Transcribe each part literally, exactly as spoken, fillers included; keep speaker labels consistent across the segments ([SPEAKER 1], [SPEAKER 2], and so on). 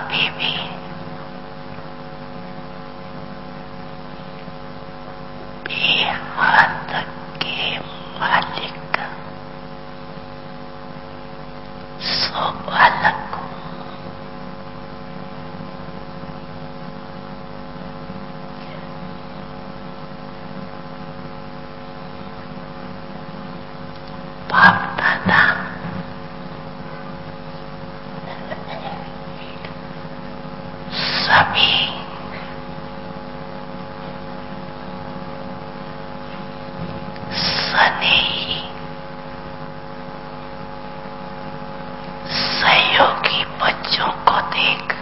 [SPEAKER 1] कभी भी बेहद के मालिक सो बालक बाप दादा सभी स्नेही सहयोगी बच्चों को देख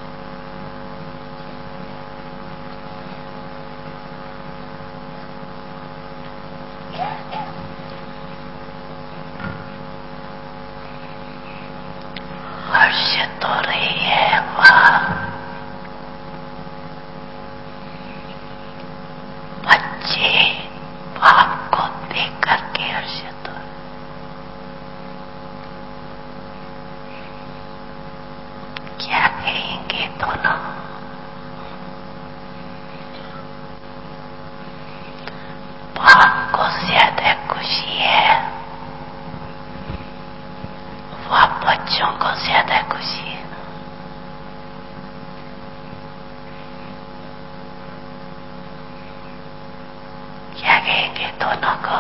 [SPEAKER 1] हर्षित हो रही है। वह बच्चे बाप को देख करके हर्षित हो रहे। क्या कहेंगे दोनों? बाप को ज्यादा खुशी है, वह बच्चों को ज्यादा खुशी है। क्या कहेंगे दोनों को?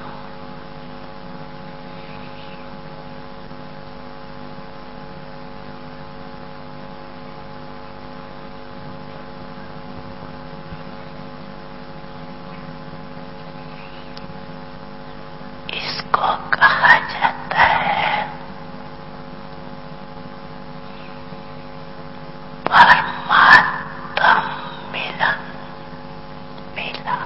[SPEAKER 1] इसको कहा जाता है परमात्म मिलन मेला।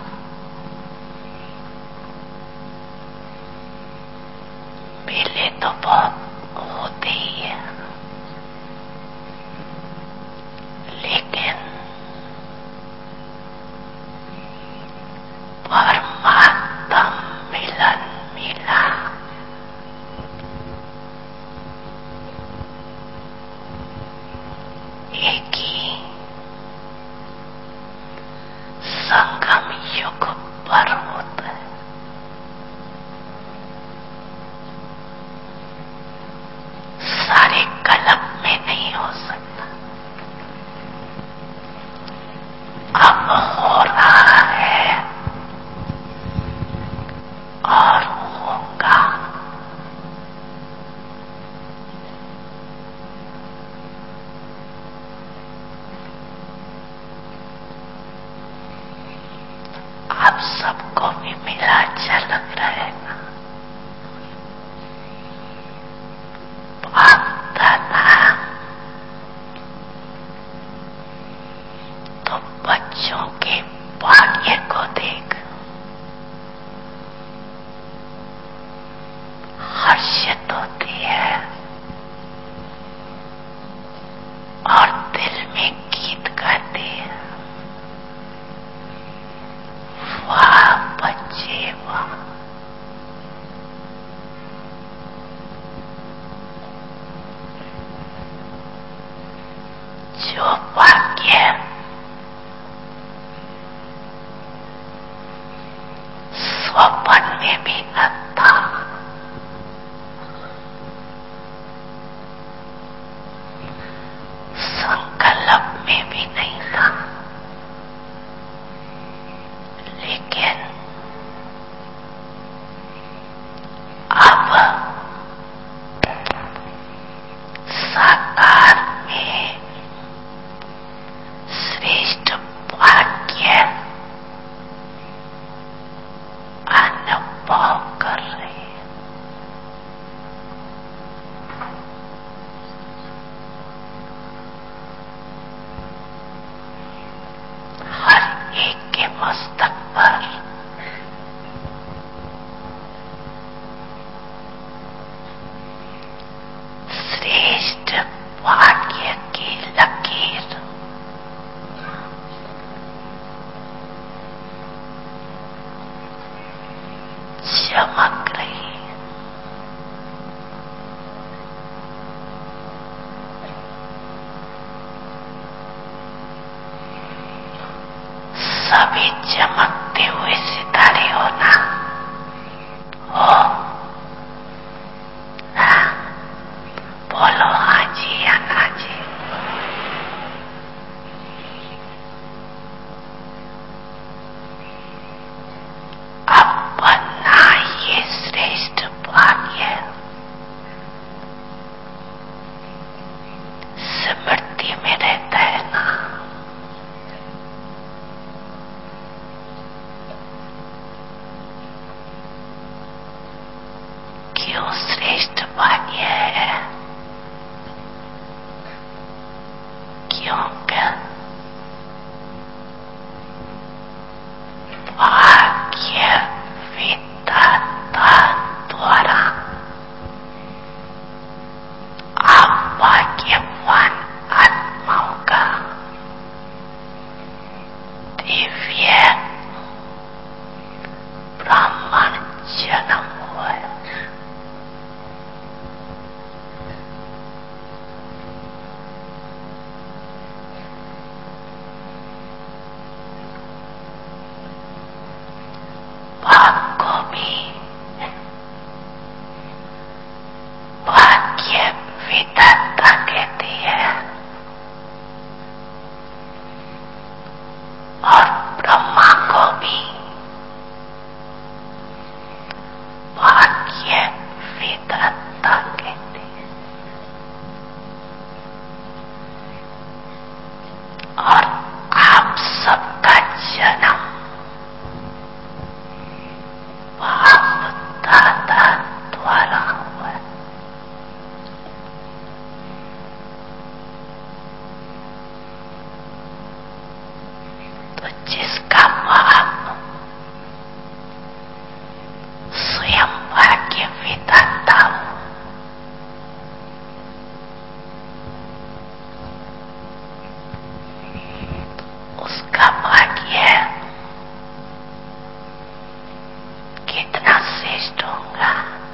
[SPEAKER 1] मेले तो बहुत होते ही है, लेकिन परमात्म मिलन मेला एक ही संगम युग पर होता है। सारे कलप में नहीं हो सकता। अब हो रहा है और होगा। आप सबको भी मेरा अच्छा लग रहा है ना? बाप दादा तो बच्चों के भाग्य को देख हर्षित होती है और दिल में गीत गाती है। वाह बच्चे वाह, जो भाग्य स्वप्न में भी न था, संकल्प में भी नहीं था, लेकिन अब साकार में श्रेष्ठ भाग्य अनुभव कर रहे हैं। हर एक के मस्तक पर श्रेष्ठ भाग्य की लकीर चमक रही है। कभी चमकते हुए सितारे हो ना, हो। हाँ, बोलो हाँ जी या ना जी। अपना ये श्रेष्ठ भाग्य स्मृति में रहता है ना, क्यों श्रेष्ठ भाग्य है? क्योंकि भाग्य विधाता द्वारा अभाग्यवान आत्माओं का दिव्य ब्राह्मण जन्म हुआ है। भाग को भी भाग्य विधाता कहती है और ब्रह्मा को भी भाग्य विधाता कहती है। और आप सबका जन्म बाप दादा द्वारा हुआ है। तो जिसका बाप स्वयं भाग्य विधाता हो, उसका भाग्य कितना श्रेष्ठ होगा?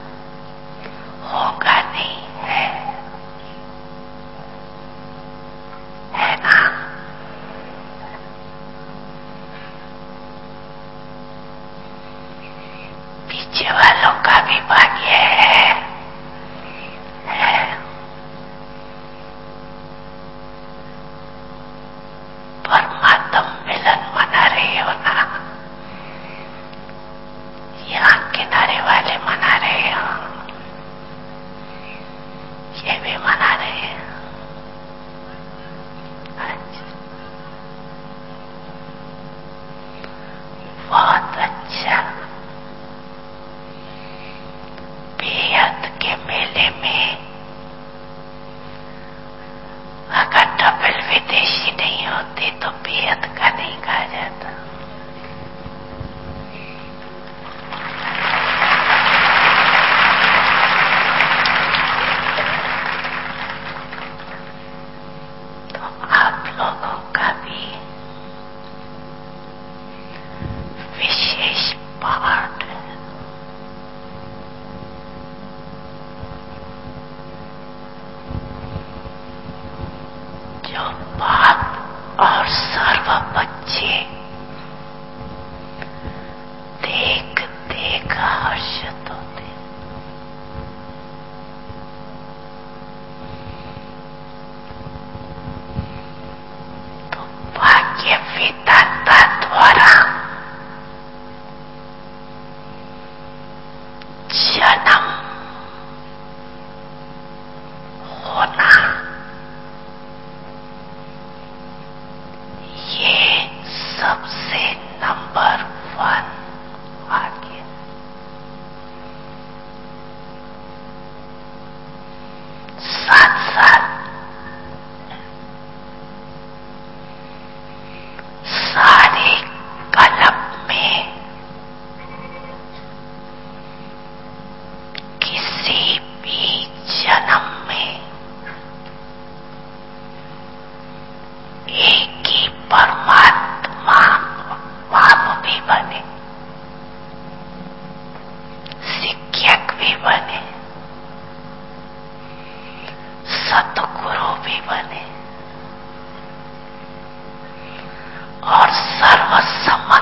[SPEAKER 1] होगा नहीं है, है ना? पीछे वालों का भी भाग्य है, है। परमात्म मिलन मना रहे हो ना, यहाँ किनारे वाले मना रहे हो, ये भी मना रहे हैं। बहुत अच्छा। बेहद के मेले में अगर डबल विदेशी नहीं होती तो बेहद का नहीं कहा जाता। तो आप लोगों का भी विशेष पाठ है। जो बाप और सर्व बच्चे देख देख हर्षित होते। तो भाग्य विधाता द्वारा जन्म होना, ये सबसे नंबर वन भाग्य। साथ साथ सारे कल्प में किसी भी जन्म में एक ही परमात्मा बाप भी बने, शिक्षक भी बने, सतगुरु भी बने और सर्व समा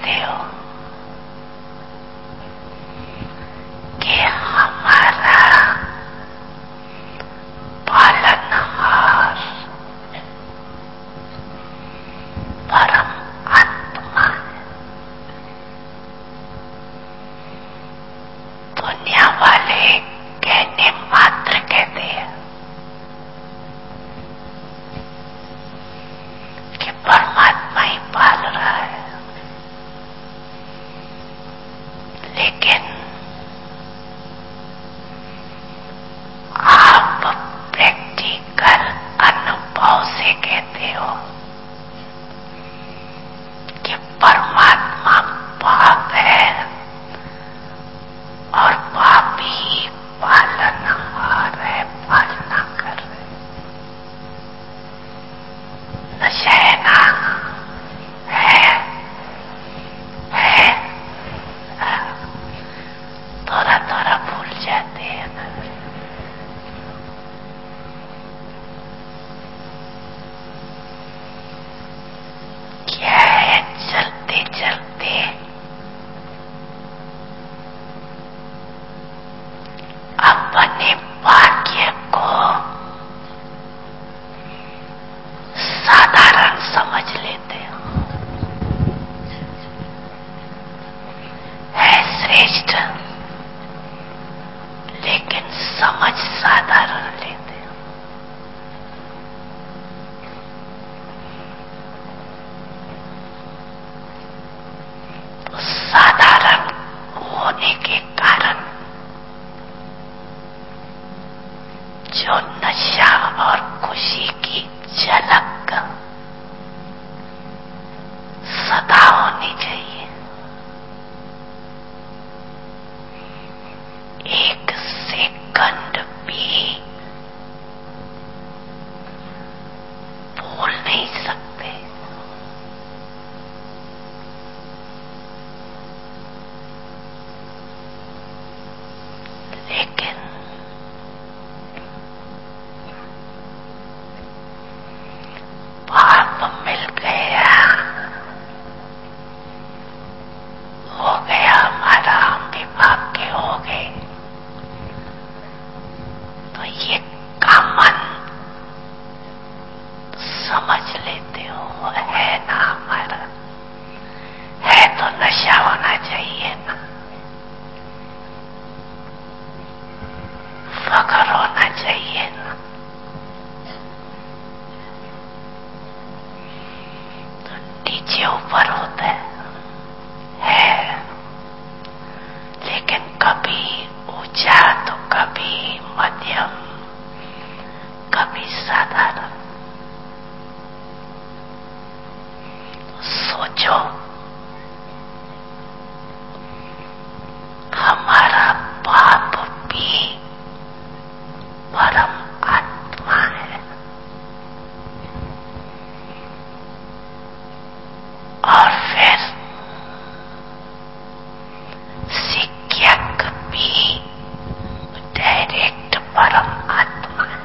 [SPEAKER 1] कहते हो कि हमारा पालनहार परम आत्मा है। दुनिया वाले कहने मात्र कहते हैं कि परमात्मा ही पाल रहा है, लेकिन आप प्रैक्टिकल अनुभव से कहते हो कि परमात्मा बाप है और बाप ही पालनहार है, पालना कर रहे। नशा है ना? है है थोड़ा थोड़ा भूल जाते हैं ना। क्या है? चलते चलते अपने भाग्य को साधारण समझ लेते हो। है श्रेष्ठ, लेकिन समझ साधारण लेते हो। तो साधारण होने के कारण जो नशा और खुशी की झलक सदा होनी चाहिए, एक सेकंड भी भूल नहीं सकते। लेकिन पाप मिल गया, हो गया हमारा, हम भी पाप के हो गए। तो ये कॉमन समझ लेते हो, है ना हमारा, है तो नशा होना चाहिए ना, फख्र होना चाहिए ना। तो नीचे ऊपर होता है, है, लेकिन कभी ऊंचा तो कभी मध्यम, कभी साधारण। सोचो, हमारा बाप भी परम आत्मा है और फिर शिक्षक भी डायरेक्ट परम आत्मा है।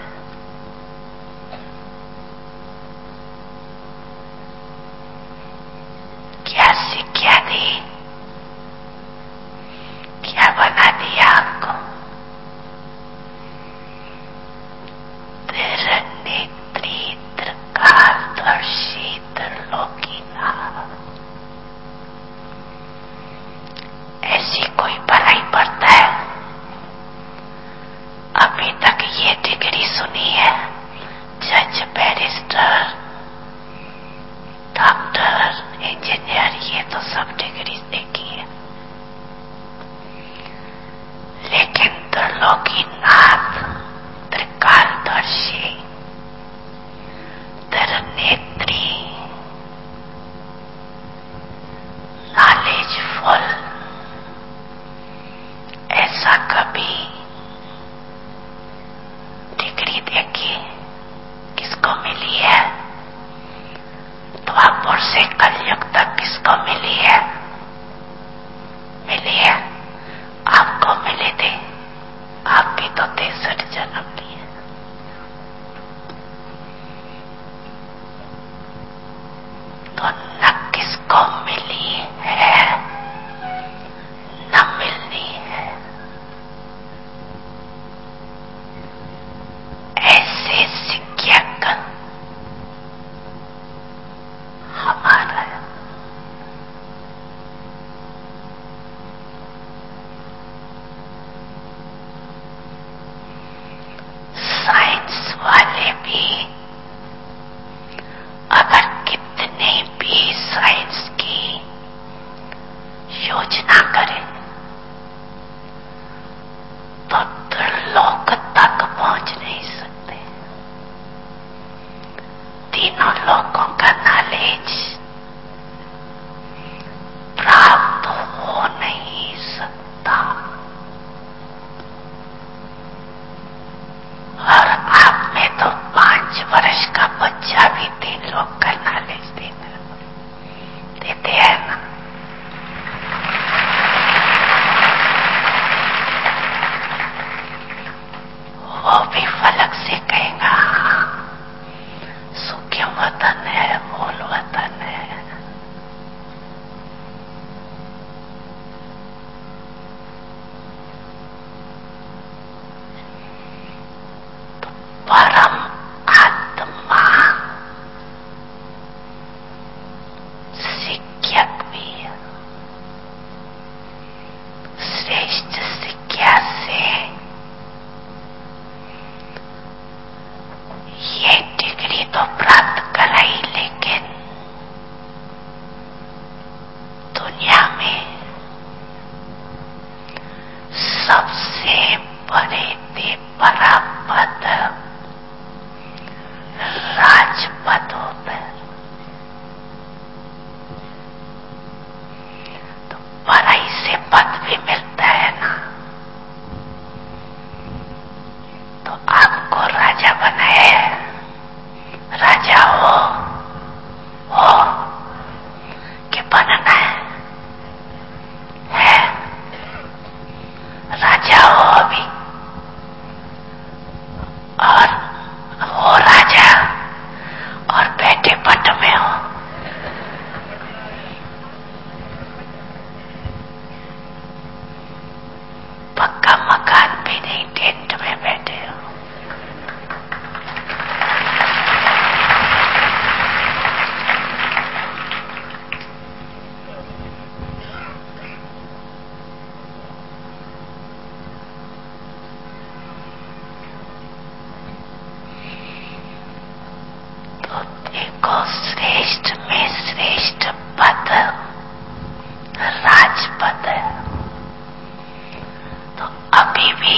[SPEAKER 1] क्या शिक्षा दी? क्या बना दिया आपको? त्रिनेत्री, त्रिकालदर्शी, त्रिलोकीनाथ। ऐसी कोई पढ़ाई पढ़ता है? अभी तक ये डिग्री सुनी है, जज, बैरिस्टर, डॉक्टर, इंजीनियर, ये तो सब डिग्री देखी है। लेकिन त्रिलोकीनाथ, त्रिकालदर्शी, त्रिनेत्री, नॉलेजफुल, ऐसा कभी डिग्री देखी किसको मिली है? द्वापर से कलयुग तक किसको मिली है? मिली है? आपको मिले थे? आप भी तो तिरसठ जन्म लिए। तो न किसको मिली है में सबसे बड़े थे परापद राजपद होता है। तो बड़ाई से पद भी मिलता है ना। तो आपको राजा बनाए, राजा हो हो कि बनना है, है राजा हो अभी और हो राजा और बैठे पट में हो। पक्का मकान भी नहीं, टेंट में बैठे हो। तो देखो श्रेष्ठ में श्रेष्ठ पद राजपद है। तो अभी भी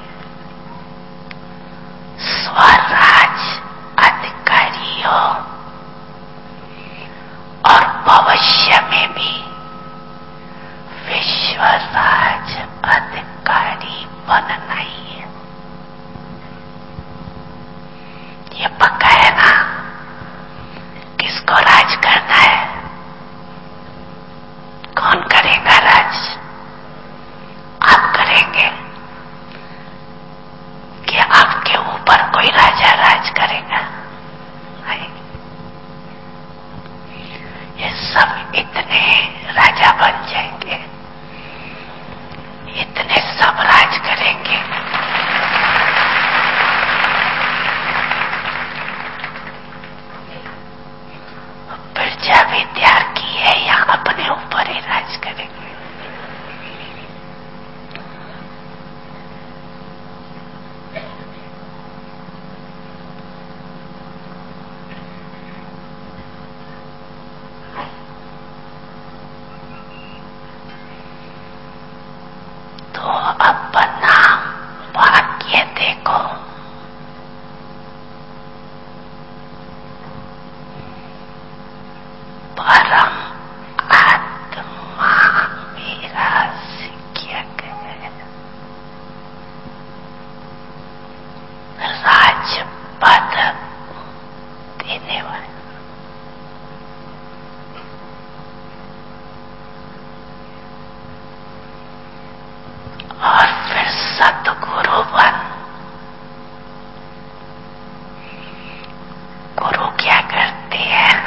[SPEAKER 1] स्वराज अधिकारी हो और भविष्य में भी विश्वराज अधिकारी बनना ही है। ये पक्का है ना। किसको राज करना है? कौन करेगा राज? आप करेंगे कि आपके ऊपर कोई राजा राज करेगा? नहीं। ये सब इतने राजा बन जाएंगे, इतने सब राज करेंगे। प्रजा भी त्याग की है, या अपने ऊपर ही राज करेंगे। तो अपना भाग्य देखो। परम आत्मा मेरा शिक्षक है, राजपद देने वाला। और फिर सतगुरु बन। गुरु क्या करते हैं?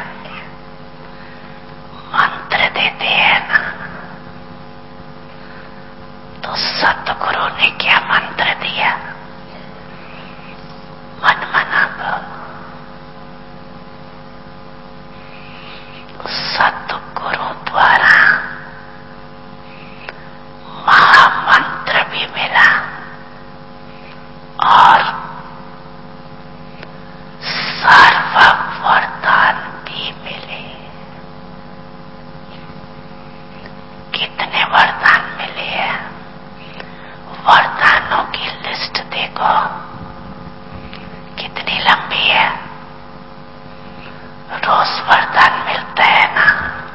[SPEAKER 1] मंत्र देते हैं ना। तो सतगुरु ने क्या मंत्र दिया? मन मना दो। सतगुरु द्वारा महामंत्र भी मिला और सर्व वरदान भी मिले। कितने वरदान मिले हैं? वरदानों की लिस्ट देखो कितनी लंबी है। रोज वरदान मिलता है ना।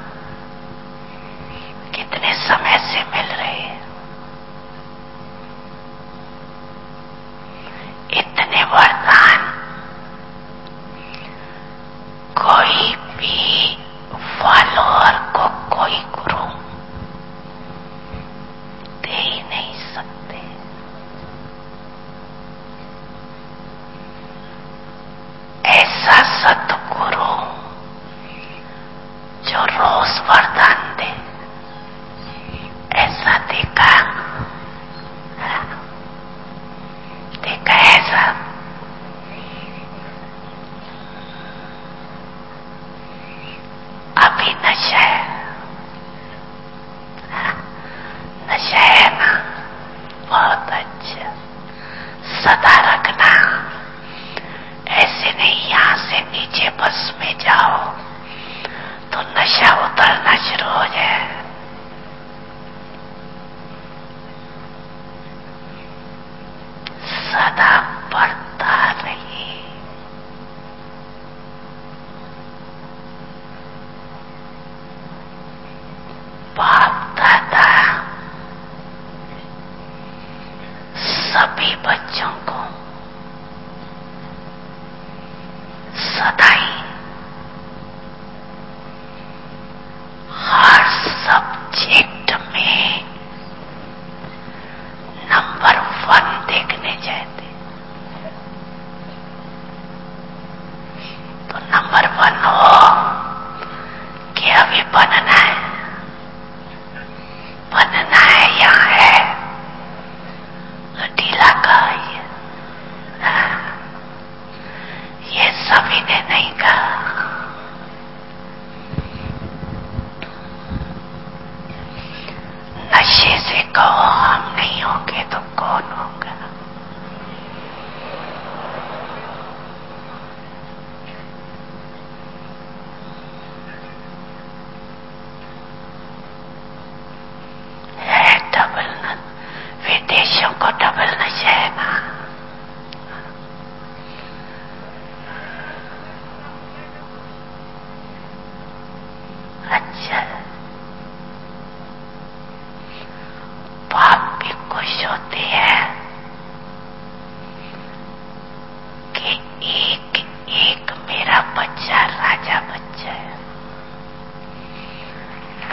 [SPEAKER 1] कितने समय से मिल रहे हैं? इतने वरदान कोई भी फॉलोअर को कोई गुरु दे ही नहीं सकते। ऐसा सतगुरु जो रोज वरदान दे, ऐसा देखा देखा ऐसा। अभी नशा है, नशा है ना। बहुत अच्छा, सदा रखना। ऐसे नहीं यहां से नीचे बस में जाओ तो नशा उतरना शुरू हो जाए।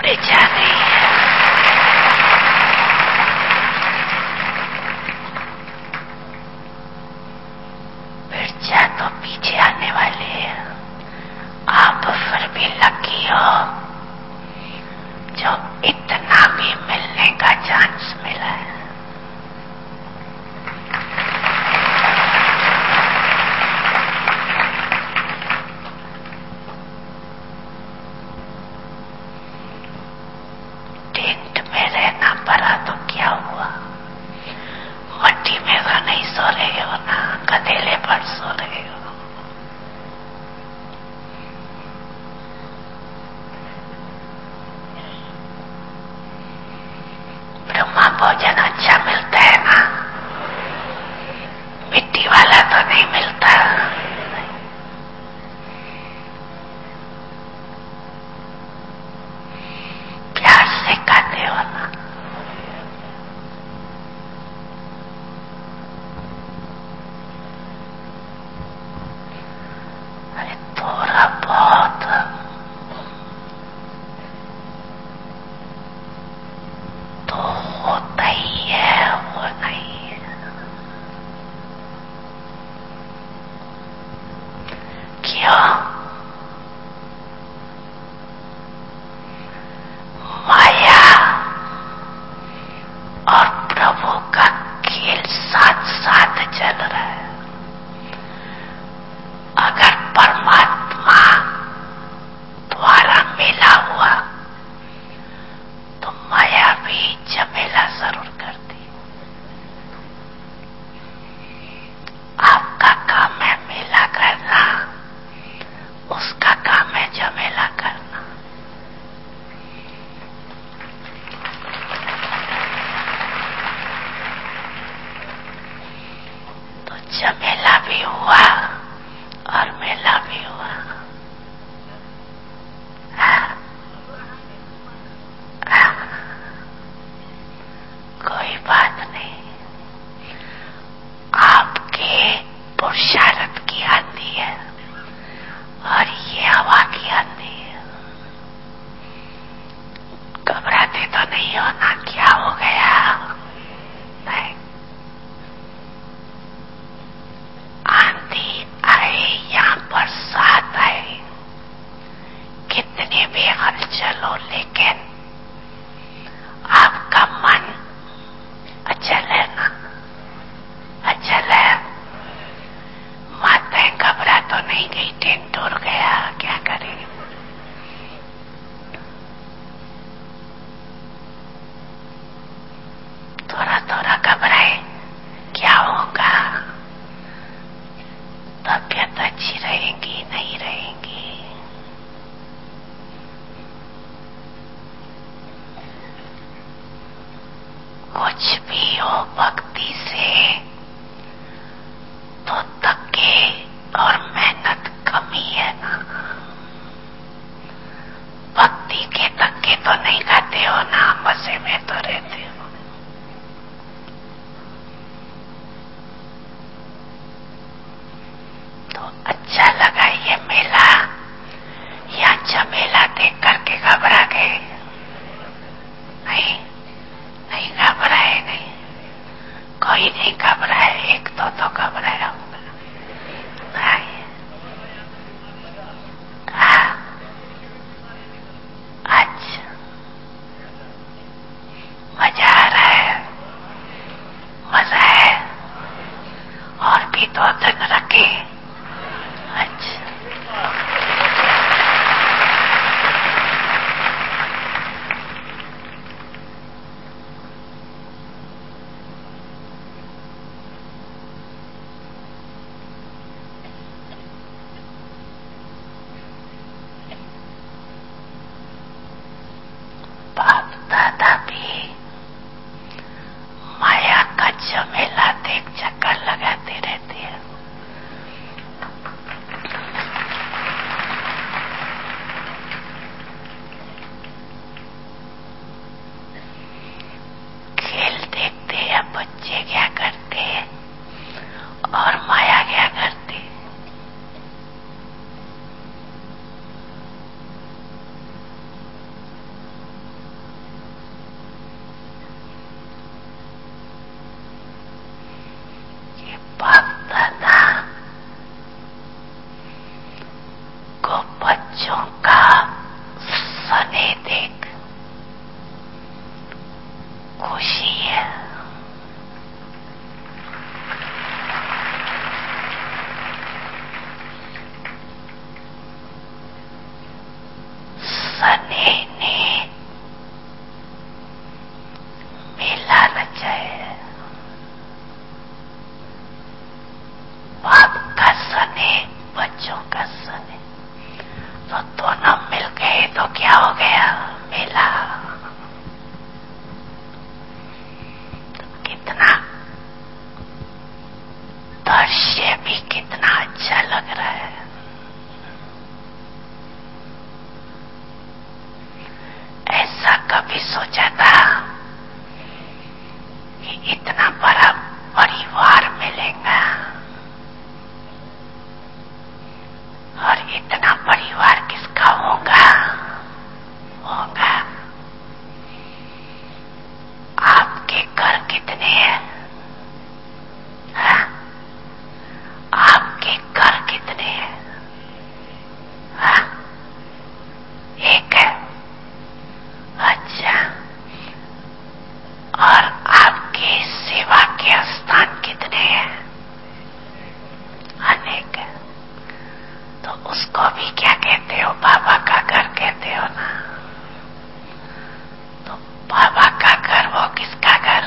[SPEAKER 1] बेचा नहीं है। बेचा तो पीछे आने वाले हैं। आप फिर भी लकी हो जो इतना भी मिलने का चांस मिला है। टेंट में रहना पड़ा तो क्या हुआ? मट्टी में तो नहीं सो रहे हो ना, गधेले पर सो रहे हो। ब्रह्मा भोजन अच्छा मिलता है ना, मिट्टी वाला तो नहीं मिलता। प्यार से खाते हो ना। अरे थोड़ा बहुत तो होता ही है, वो नहीं है। क्यों? माया और प्रभु का खेल साथ साथ चल रहा है। अगर परमात्मा द्वारा मिला हुआ तो माया भी झमेला जरूर करती। आपका काम है मेला करना, उसका काम है झमेला करना। तो झमेला भी हुआ और मेला भी हुआ। हाँ? हाँ? कोई बात नहीं। आपके पुरुषार्थ की आंधी है और ये हवा की आंधी है। घबराते तो नहीं हो ना, क्या हो गया? नहीं। आंधी आए या बरसात आए, कितने भी हलचल हो, लेकिन आपका मन अचल है ना, अचल है। माताएं घबरा तो नहीं गई, टेंट उड़ गया, क्या करें? थोड़ा थोड़ा घबराए, क्या होगा? तबीयत अच्छी रहेगी, नहीं रहेगी? कुछ भी हो, भक्ति से तो धक्के और मेहनत कमी है ना। भक्ति के धक्के तो नहीं खाते हो ना, मजे में तो रहते हो। तो अच्छा लगा ये मेला या झमेला देख करके घबरा गए? नहीं, नहीं घबराए। नहीं, कोई नहीं घबराए। एक तो तो घबराया होगा। हाँ, अच्छा, मजा आ रहा है, मजा है। और भी दो दिन रखे। अच्छा, बाप दादा भी माया का झमेला देख चक्कर लगाते रहते हैं। खेल देखते हैं बच्चे क्या करते हैं और माया क्या करती। सोचा था कि इतना बड़ा परिवार मिलेगा और इतना परिवार किसका होगा? होगा आपके घर कितने हैं? हाँ? आपके घर कितने हैं? हाँ? एक है। अच्छा, और आपके सेवा के स्थान कितने हैं? अनेक है। तो उसको भी क्या कहते हो? बाबा का घर कहते हो ना। तो बाबा का घर वो किसका घर?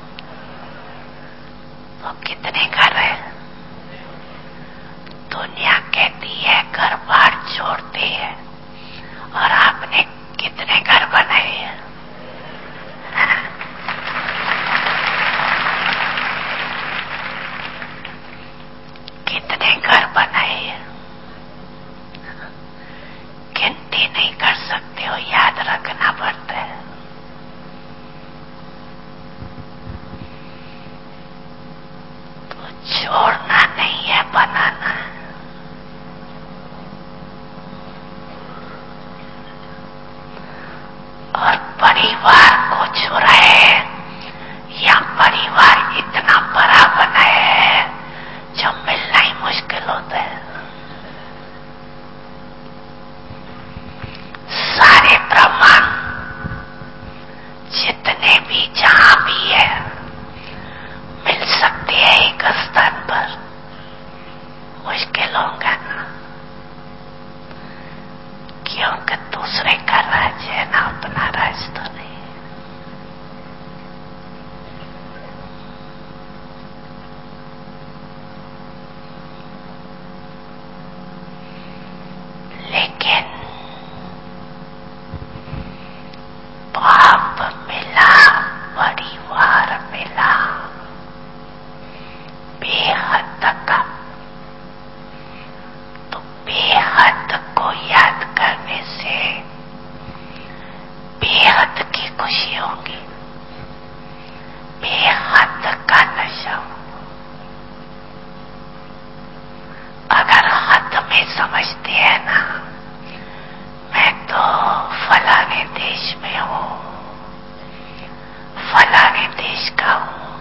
[SPEAKER 1] वो कितने घर है? दुनिया कहती है घर बार छोड़ती है, और आपने कितने घर बनाए हैं? कितने घर बनाए हैं? गिनती नहीं कर सकते हो, याद रखना पड़ता है। तो छोड़ना नहीं है, बनाना है। और परिवार को छुड़ाए या परिवार इतना बड़ा बनाए है जो मिलना ही मुश्किल होता है। सारे ब्रह्मांड जितने भी जहां भी है मिल सकते हैं एक स्थान पर, मुश्किल होगा ना, क्योंकि दूसरे का राज्य है ना, अपना राज तो नहीं। लेकिन बाप मिला, परिवार मिला, बेहद का। तो बेहद को याद करने से बेहद की खुशी होगी, बेहद का नशा। अगर हद में समझते हैं ना, मैं तो फलाने देश में हूं, फलाने देश का हूं,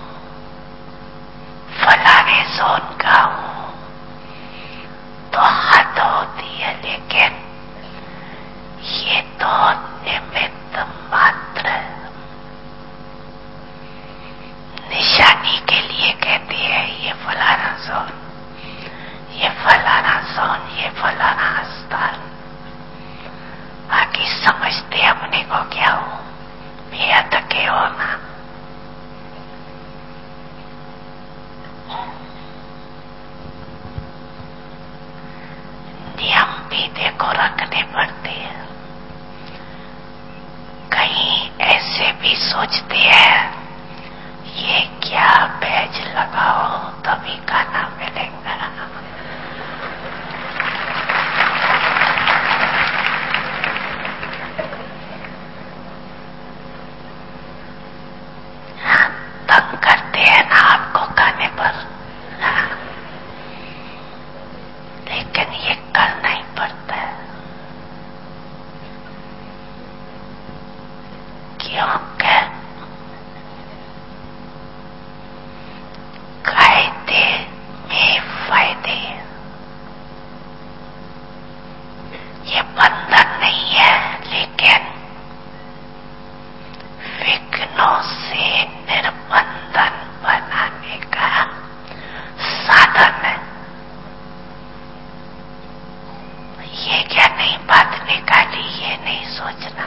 [SPEAKER 1] फलाने जोन का हूं, तो हद होती है। लेकिन ये तो निमित्त मात्र निशानी के लिए कहते हैं, ये फलाना जोन, ये फलाना जोन, ये फलाना स्थान। बाकी समझते अपने को क्या हो, बेहद के हो ना। नियम भी देखो रखने पड़ते हैं। कहीं ऐसे भी सोचते हैं ये क्या बैज लगाओ तभी खाना मिलेगा। तंग करते हैं ना आपको खाने पर, लेकिन ये करना ही पड़ता है, क्योंकि कायदे में फायदे। ये बंधन नहीं है, लेकिन विघ्नों से निर्बंधन बनाने का साधन है। ये क्या नई बात निकाली, ये नहीं सोचना।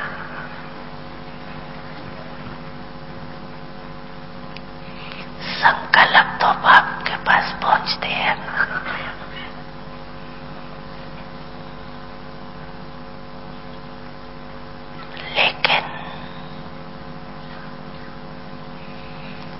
[SPEAKER 1] संकल्प तो बाप के पास पहुंचते हैं ना। लेकिन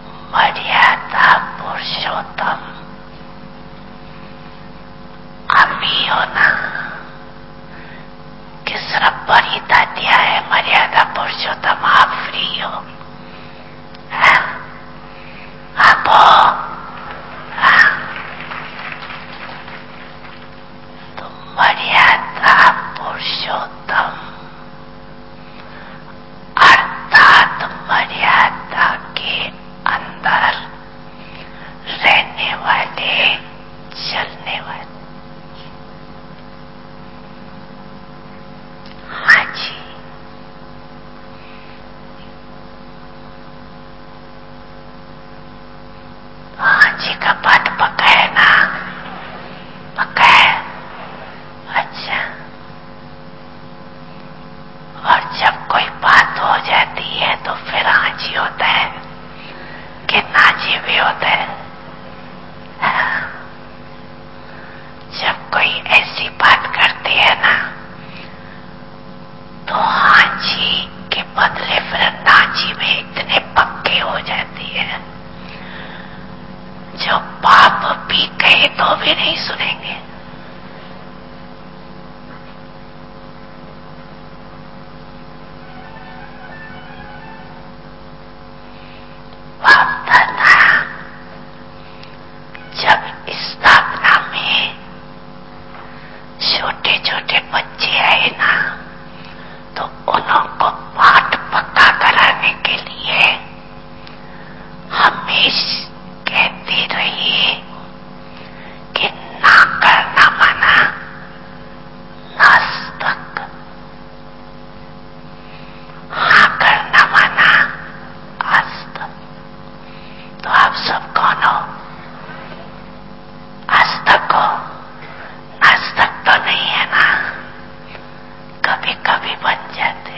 [SPEAKER 1] का बात पक्का है ना? पक्का है? अच्छा। और जब कोई बात हो जाती है तो फिर हाजी होता है कि नाजी भी होता है। जब कोई ऐसी बात करती है ना तो हाजी के बदले फिर नाजी में इतने पक्के हो जाती है जो बाप भी कहे तो भी नहीं सुनेंगे। बाप दादा जब स्थापना में छोटे छोटे बच्चे आए ना तो उनको पाठ पक्का कराने के लिए हमेशा कहते रहिए कि ना करना मना नास्तक, हाँ करना मना आस्तक। तो आप सब कौन हो? आस्तक हो? नास्तक तो नहीं है ना? कभी कभी बन जाते,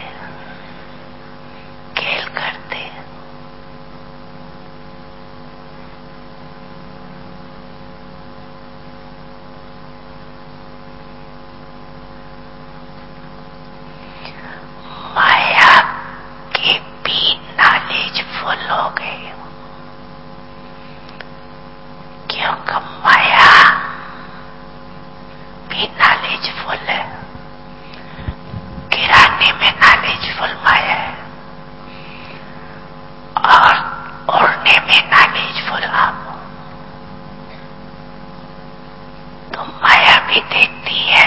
[SPEAKER 1] खेल करते। माया के भी नॉलेजफुल हो गए क्योंकि माया भी नॉलेजफुल है। गिराने में नॉलेजफुल माया है और उड़ने में नॉलेजफुल आप हो। तो माया भी देखती है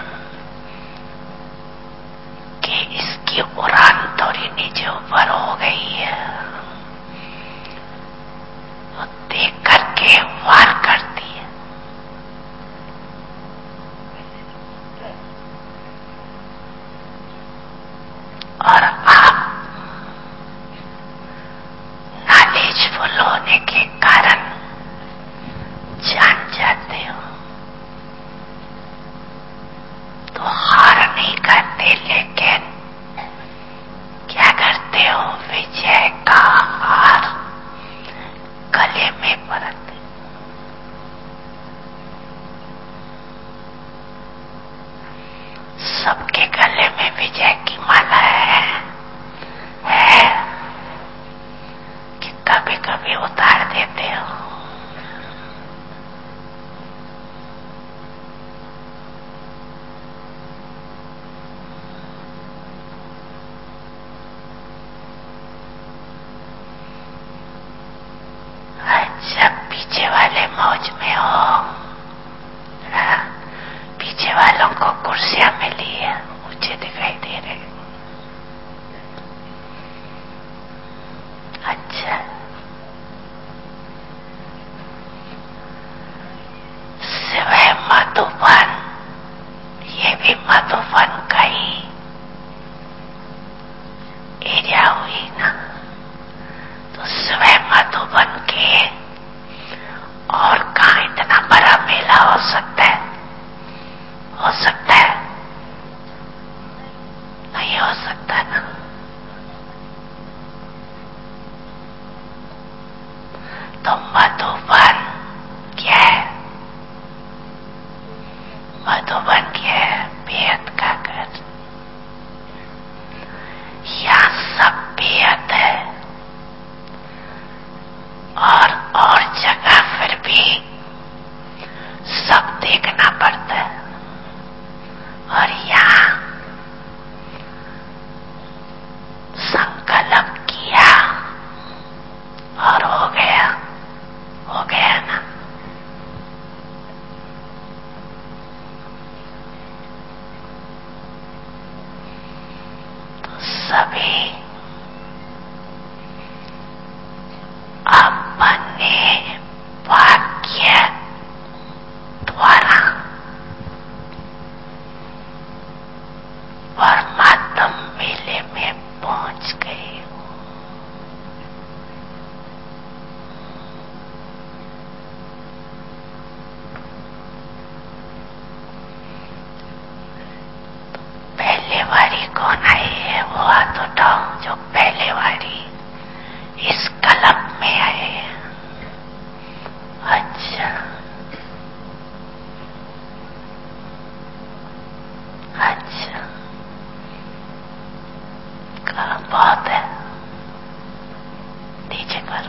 [SPEAKER 1] कि इसकी उड़ान थोड़ी नीचे ऊपर हो गई है, वो देख करके वार करती है। और आप नॉलेजफुल होने के कारण जान जाते हो तो हार नहीं करते, लेकिन क्या करते हो? विजय का हार गले में पड़ते। सबके गले में विजय की माला है, है कि कभी कभी उतार देते हो? अच्छा, पीछे वाले मौज में हो। पीछे वालों को कुर्सियां मिली है, मुझे दिखाई दे रहे। अच्छा, सिवाय मधुबन, ये भी मधुबन का ही एरिया हुई ना? तो सिवाय मधुबन के और कहाँ इतना बड़ा मेला हो सकता है? हो सकता है? नहीं हो सकता ना। तो मधुबन क्या है? मधुबन क्या है? बेहद का घर। यहाँ सब बेहद है और और जगह फिर भी सब देखना पड़ता है। और यहाँ संकल्प किया और हो गया, हो गया ना? तो सभी अपने वाक्य द्वारा परमात्म मेले में पहुंच गए। बहुत है, नीचे करो।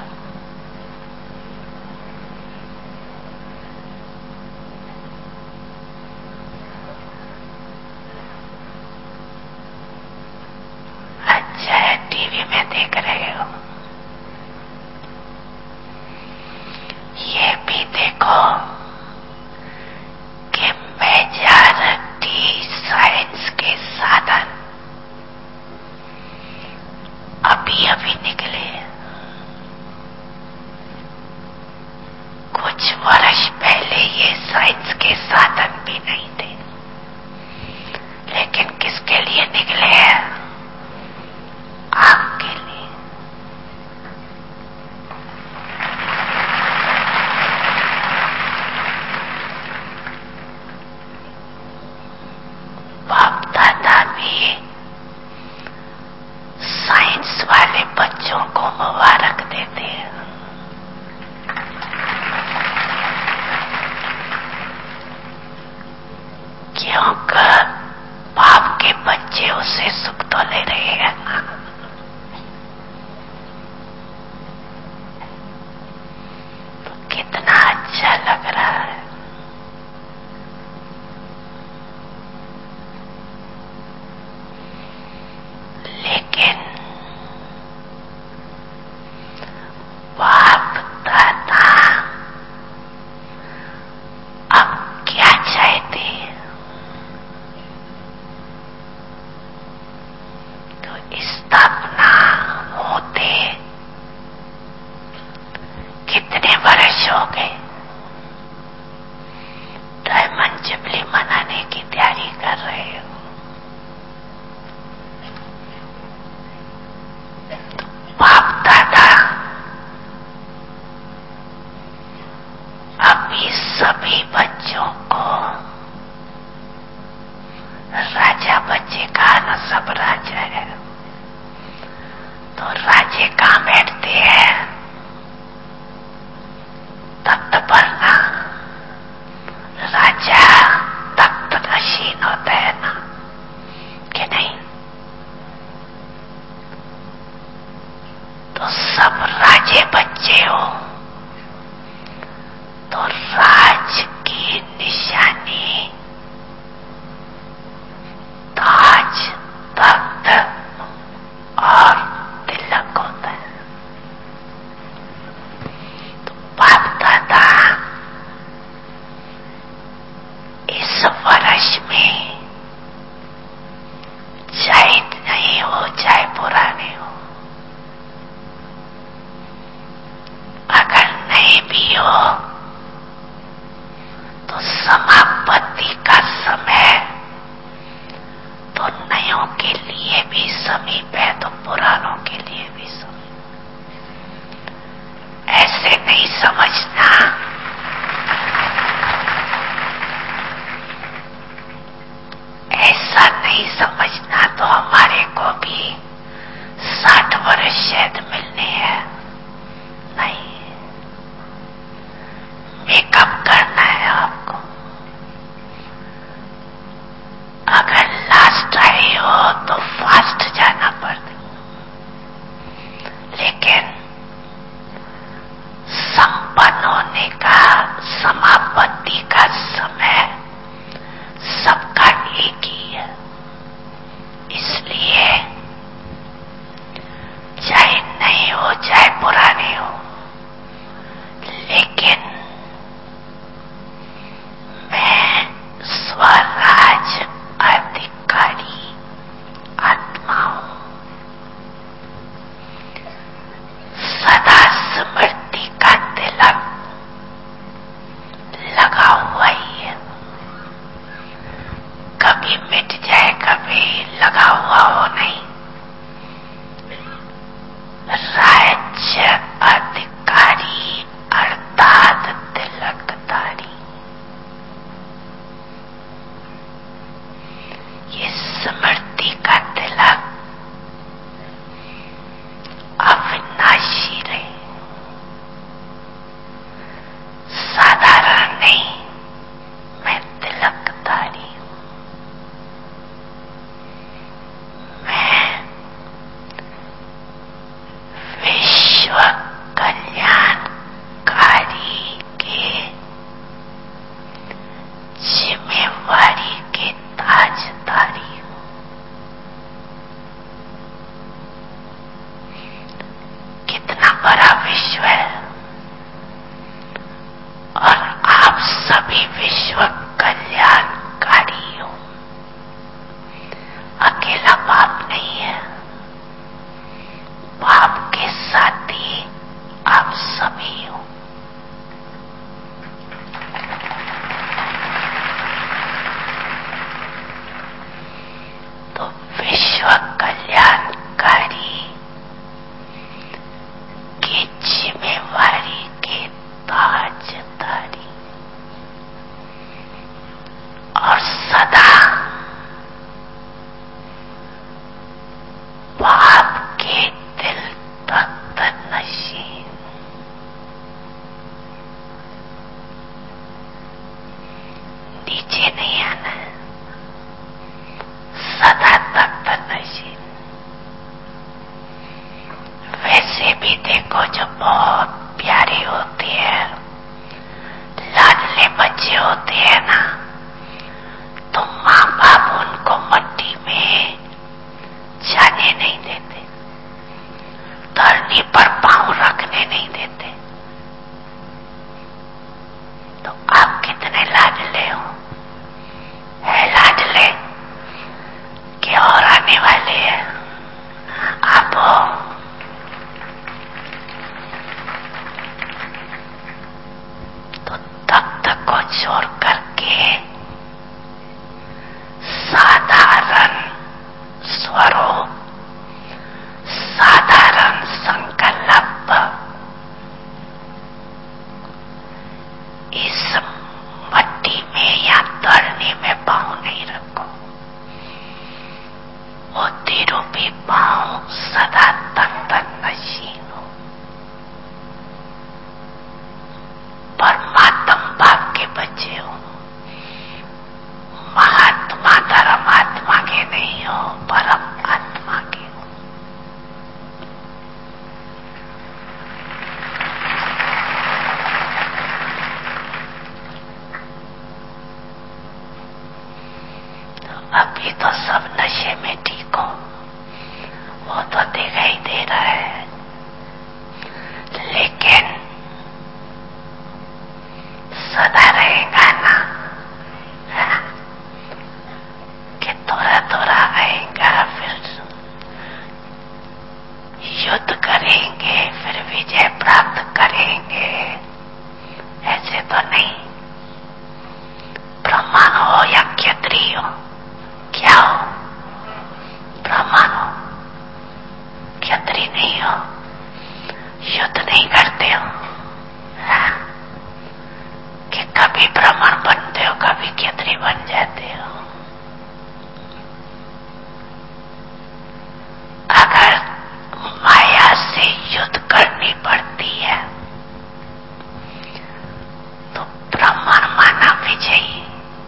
[SPEAKER 1] अच्छा है, टीवी में देख रहे हो, ये भी देखो कि मेजॉरिटी साइंस के साधन अभी अभी निकले। कुछ वर्ष पहले ये साइंस के साधन भी नहीं थे, लेकिन किसके लिए निकले हैं? आपके लिए। बाप दादा भी साइंस वाले बच्चों को मुबारक देते हैं, क्योंकि बाप के बच्चे उससे सुख तो ले रहे हैं ना। तो कितना अच्छा लग रहा है। लेकिन बाप दादा अब क्या चाहते हैं? तो स्थापना होते कितने वर्ष हो गए? डायमंड जुबली मनाने की तैयारी कर रहे हो। तो बाप दादा अभी सभी बच्चों को राजा बच्चे का न, सब राजा है। तो राजे कहां बैठते हैं? तख्त पर ना। राजा तख्त नशीन होता है ना, कि नहीं? तो सब राजे बच्चे हो, तो राज की निशानी ताज, तख्त और तिलक होता है। तो बाप दादा इस वर्ष में चाहे नहीं हो चाहे पुराने हो, अगर नहीं भी हो तो समापत्ति का समय तो नयों के लिए भी समीप है, तो पुरानों के लिए भी समीप। ऐसे नहीं समझना, ऐसा नहीं समझना तो हमारे को भी साठ वर्ष शायद मिलने हैं। नहीं, मेकअप करना है आपको। अगर लास्ट आए हो तो फास्ट जाना पड़ता, लेकिन संपन्न होने का, समापत्ति का समय सबका एक ही है। इसलिए चाहे नए हो चाहे पुराने हो, लेकिन मैं स्वराज अधिकारी आत्मा हूं। सदा स्मृति का तिलक लगा हुआ ही है, कभी मिट जाए कभी लगा हुआ हो नहीं। राज्य अधिकारी अर्थात तिलकधारी, ये स्मृति का तिलक अविनाशी रहे, साधारण नहीं। मैं तिलकधारी हूं, मैं वैसे भी देखो जो बहुत प्यारी होती है, लाडले बच्चे होते हैं ना, तो माँ बाप उनको मट्टी में जाने नहीं देते, धरनी पर पांव रखने नहीं देते। तो आप कितने लाडले हो, है लाडले कि और आने वाले हैं आप हो। तो तब तक को छोड़ करके साधारण स्वरूप, साधारण संकल्प, इस मट्टी में या धरनी में पांव नहीं रखो। बुद्धि रूपी पांव सदा तन तन नशीन हो, परमात्मा बाप के बच्चे हो, महात्मा धर्मात्मा के नहीं हो, परम आत्मा के हो। तो अभी तो सब नशे में ठीक हो, वो तो दिखाई दे रहा है, लेकिन सदा रहेगा ना कि थोड़ा थोड़ा आएगा, फिर युद्ध करेंगे, फिर विजय प्राप्त करेंगे, ऐसे तो नहीं। ब्राह्मण हो या क्षत्रिय हो, क्या हो? ब्राह्मण हो, क्षत्रिय नहीं हो, युद्ध नहीं करते हो, कि कभी ब्राह्मण बनते हो, कभी क्षत्रिय बन जाते हो। अगर माया से युद्ध करनी पड़ती है तो ब्राह्मण माना विजयी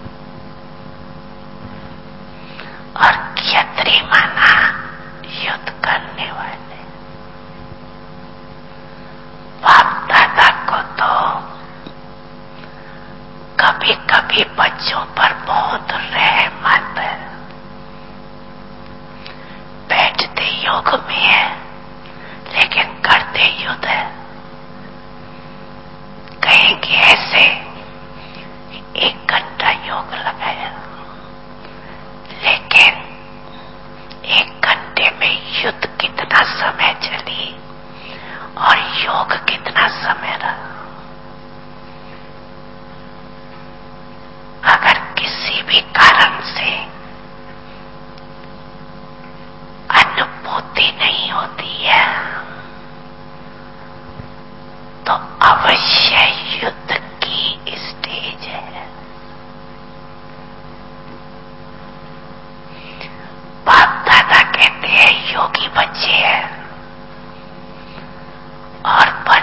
[SPEAKER 1] और क्षत्रिय माना युद्ध करने वाले। बाप दादा को तो कभी कभी बच्चों पर बहुत रहमत है, बैठते योग में है लेकिन करते युद्ध है। कहेंगे ऐसे एक घंटा योग लगाया, लेकिन एक घंटे में युद्ध कितना समय चली और योग कितना समय रहा। अगर किसी भी कारण से अनुभूति नहीं होती है तो अवश्य युद्ध की स्टेज है। बाप दादा कहते हैं योगी बच्चे हैं और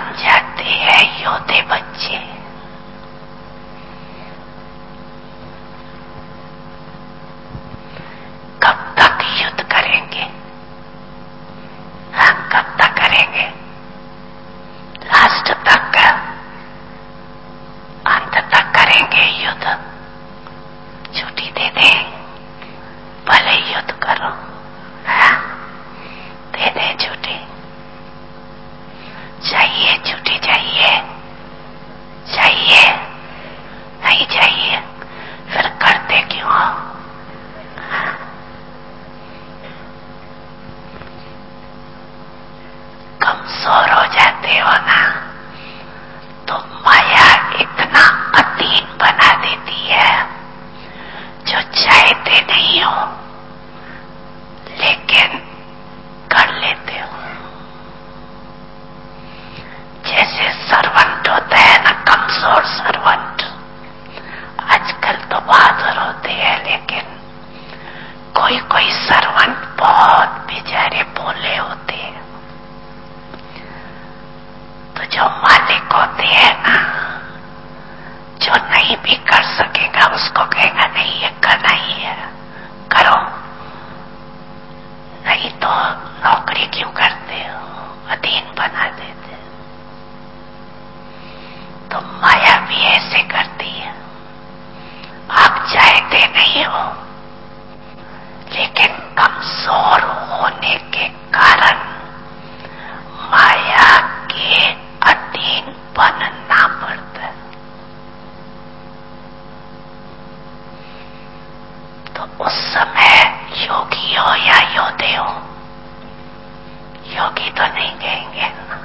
[SPEAKER 1] योगी तो नहीं कहेंगे ना।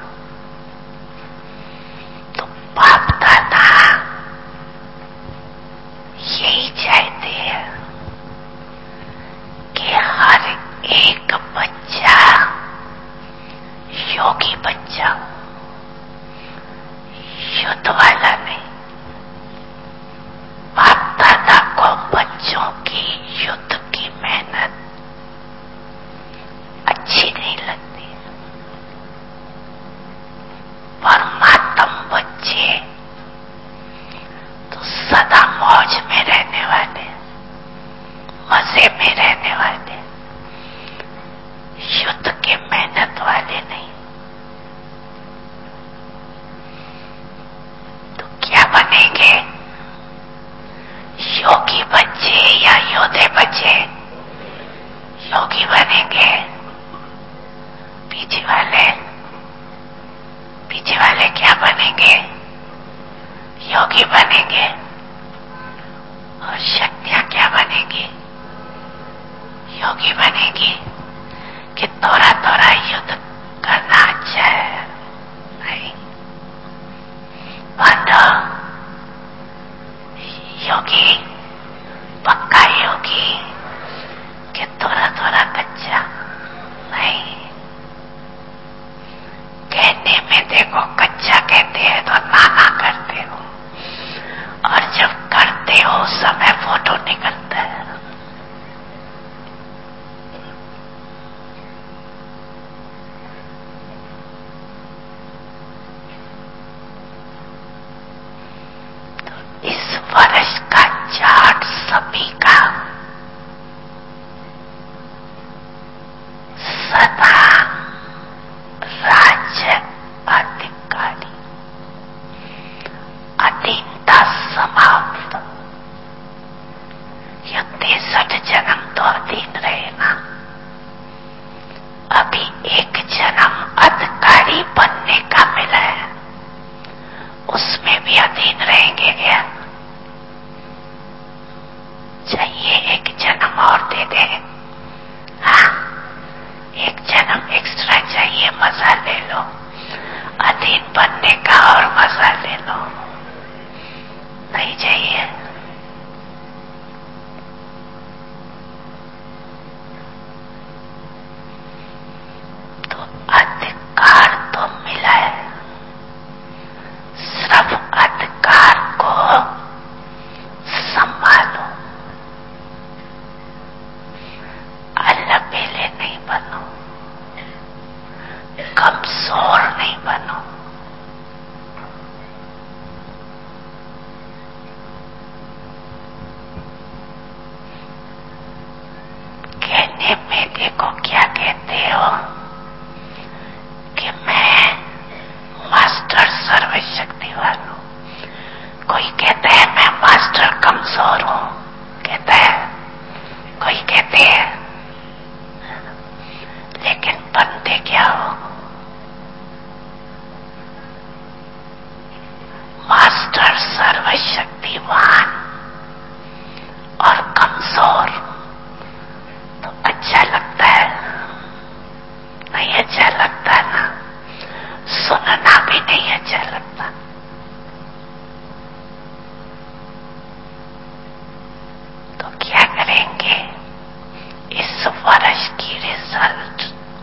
[SPEAKER 1] तो बाप दादा यही चाहते हैं कि हर एक बच्चा योगी बन जाओ, युद्ध वाला नहीं। बाप दादा को बच्चों की युद्ध की मेहनत अच्छी नहीं लगती। परमात्म बच्चे तो सदा मौज में रहने वाले, मजे में रहने वाले, युद्ध के मेहनत वाले नहीं। तो क्या बनेंगे, योगी बच्चे या योद्धे बच्चे? योगी बनेंगे। पीछे वाले पीछे वाले क्या बनेंगे? योगी बनेंगे। और शक्तियां क्या बनेगी? योगी बनेगी। कि थोड़ा थोड़ा युद्ध करना अच्छा है? नहीं, बंधो योगी, पक्का योगी। कि थोड़ा थोड़ा कच्चा? नहीं। कहने में देखो कच्चा कहते हैं तो नाना करते हो, और जब करते हो उस समय फोटो निकलता है। तो इस वर्ष का चार्ट सभी का सदा राज्य अधिकारी, अधीनता समाप्त। यह तिरसठ जन्म तो अधीन रहे ना। अभी एक जन्म अधिकारी बनने का मिला है, उसमें भी अधीन रहेंगे क्या? चाहिए एक जन्म और दे दे। हाँ, एक जन्म एक्स्ट्रा चाहिए, मजा ले लो, अधीन बनने का और मजा ले लो। नहीं चाहिए? तो अधिकार तो मिला है, सिर्फ अधिकार को संभालो, अलबेले नहीं बनो, कमजोर नहीं बनो। कहने में देखो क्या कहते हो कि मैं मास्टर सर्वशक्तिवान हूं। कोई कहता है मैं मास्टर कमजोर हूं, कहता है, कोई कहते हैं। लेकिन बनते क्या हो? मास्टर सर्वशक्तिवान और कमजोर तो अच्छा लगता है? नहीं अच्छा लगता ना, सुनना भी नहीं अच्छा लगता। तो क्या करेंगे? इस वर्ष की रिजल्ट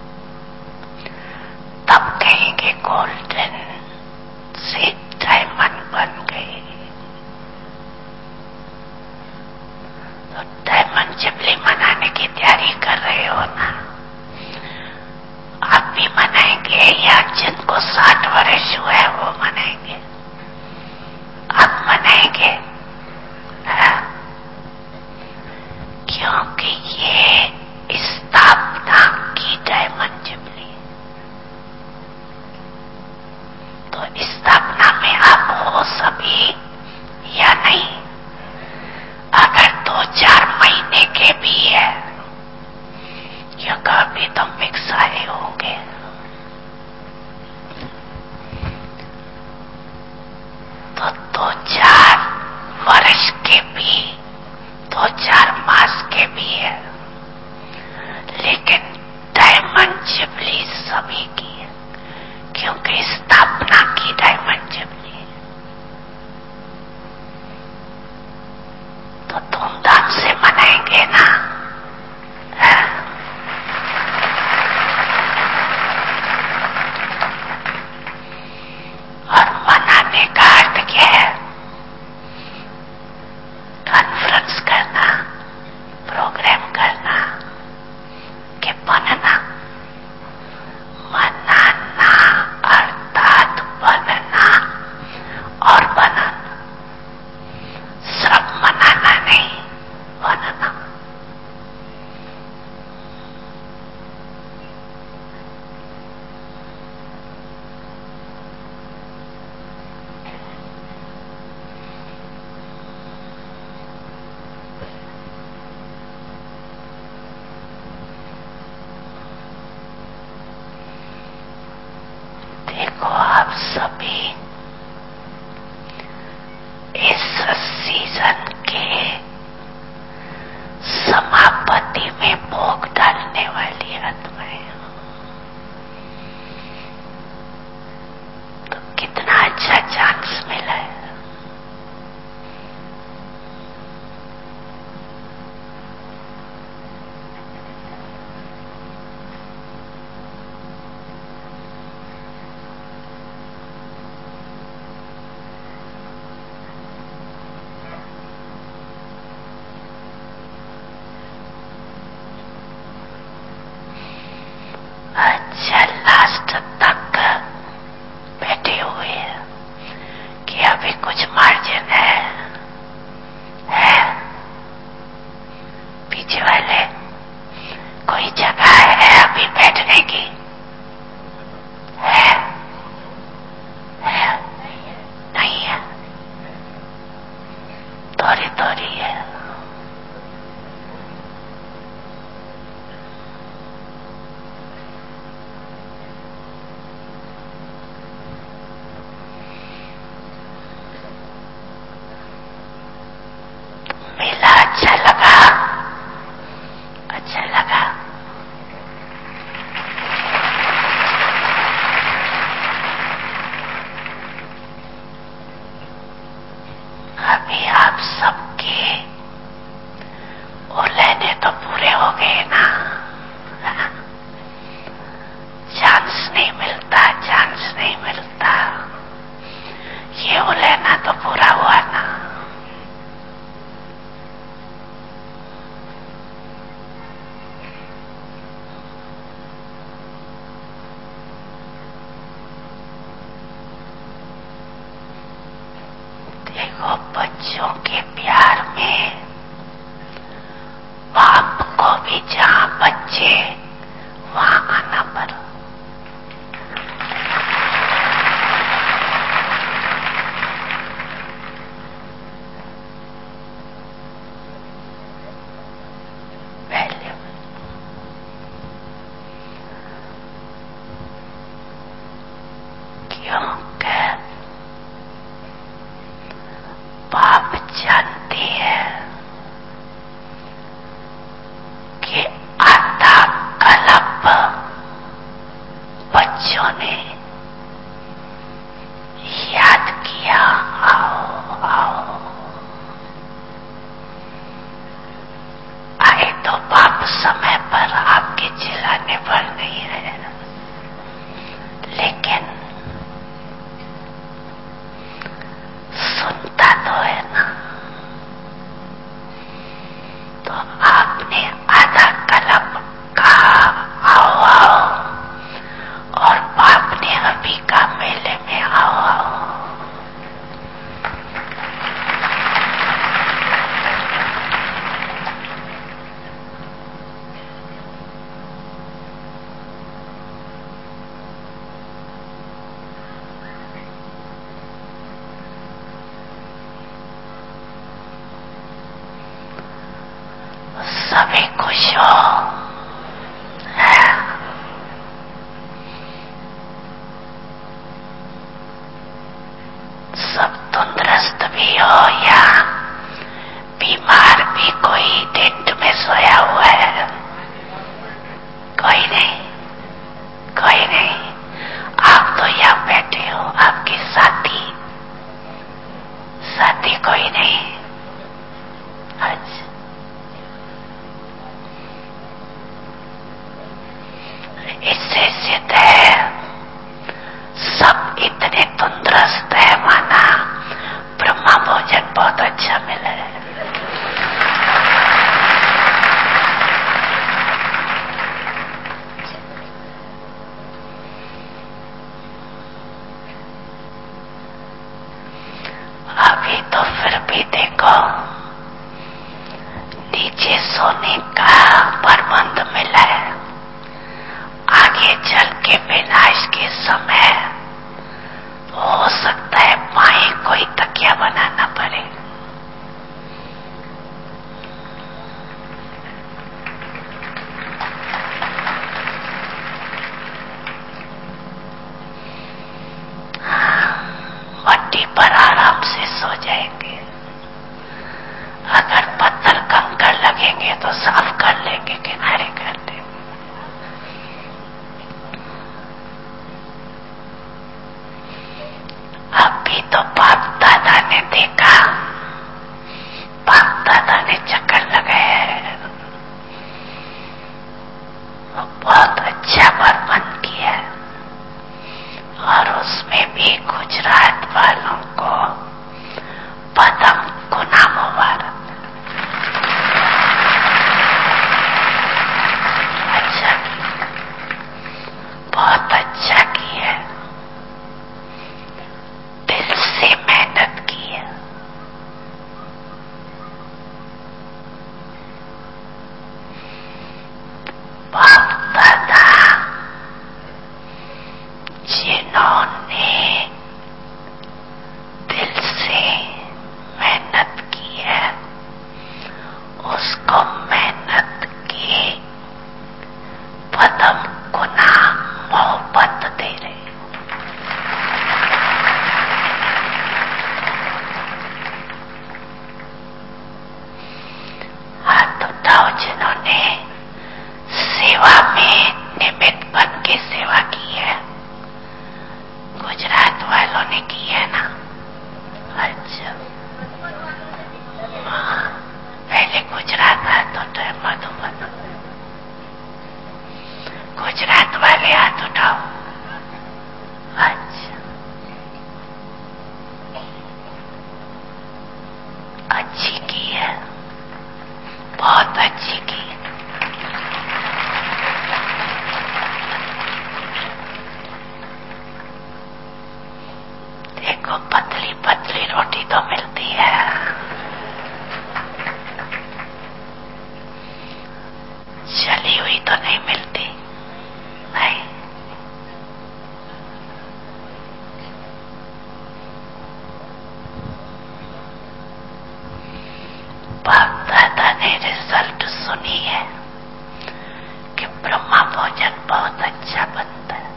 [SPEAKER 1] तब कहेंगे गोल्डन से डायमंड बन गए। तो डायमंड जुबली मनाने की तैयारी कर रहे हो ना? आप भी मनाएंगे या जिनको साठ वर्ष हुआ है वो मनाएंगे? आप मनाएंगे? हाँ? क्योंकि ये स्थापना की डायमंड जुबली। तो स्थापना में आप हो सभी या नहीं? अगर दो चार महीने के भी है, क्योंकि अभी तो मिक्स आए होंगे। देखो आप सभी इस सीजन के समापति में भोग डालने वाली आत्माएं, तो कितना अच्छा चांस मिला है। अच्छा लास्ट तक बैठे हुए हैं कि अभी कुछ मार्जिन है, है? पीछे वाले कोई जगह है अभी बैठने की? है? है? नहीं है, थोड़ी थोड़ी है। मेला अच्छा लगा? अच्छा लगा। अभी आप सबके उलहने तो पूरे हो गए ना? चांस नहीं मिलता, चांस नहीं मिलता, ये उलहना तो पूरा हुआ ना? देखो बच्चों के प्यार में बाप को भी जहां बच्चे वहां आना पड़ा। पहले क्योंकि बाप जानती है कि आधा कल्प बच्चों ने याद किया, आओ आओ, आए तो बाप समय पर आपके चिल्लाने पर नहीं है, लेकिन सुनता तो है ना। तो आपने आधा कल्प कहा आओ आओ, और बाप ने अभी का मेले में आओ आओ। सभी खुश हो, है? सब तंदुरुस्त भी हो या बीमार भी? कोई टेंट में सोया हुआ है? कोई नहीं, कोई नहीं। आप तो यहाँ बैठे हो, आपके साथी साथी कोई नहीं? अच्छा, इससे सिद्ध है सब इतने तंदुरुस्त है, माना ब्रह्मा भोजन बहुत अच्छा मिला है। अभी तो फिर भी देखो नीचे सोने का प्रबंध मिला है, आगे चल के विनाश के समय हो सकता है बाएं कोई तकिया बनाना पड़े। गुजरात वालों को पदम गुना मुबारक। अच्छा बहुत अच्छा किया, दिल से मेहनत की है। बाप दादा जिन्होंने दिल से मेहनत की है उसको मेहनत की पदम गुना मोहब्बत दे रहे। हाथ उठाओ जिन्होंने सेवा में निमित्त बन के सेवा की है। गुजरात वालों ने की है ना? अच्छा पहले गुजरात हाथ उठाए, मधुबन गुजरात वाले हाथ उठाओ। अच्छा अच्छी की है, बहुत अच्छी की। देखो पतली पतली रोटी तो मिलती है, जली हुई तो नहीं मिलती। नहीं बाप दादा ने रिजल्ट सुनी है कि ब्रह्मा भोजन बहुत अच्छा बनता है।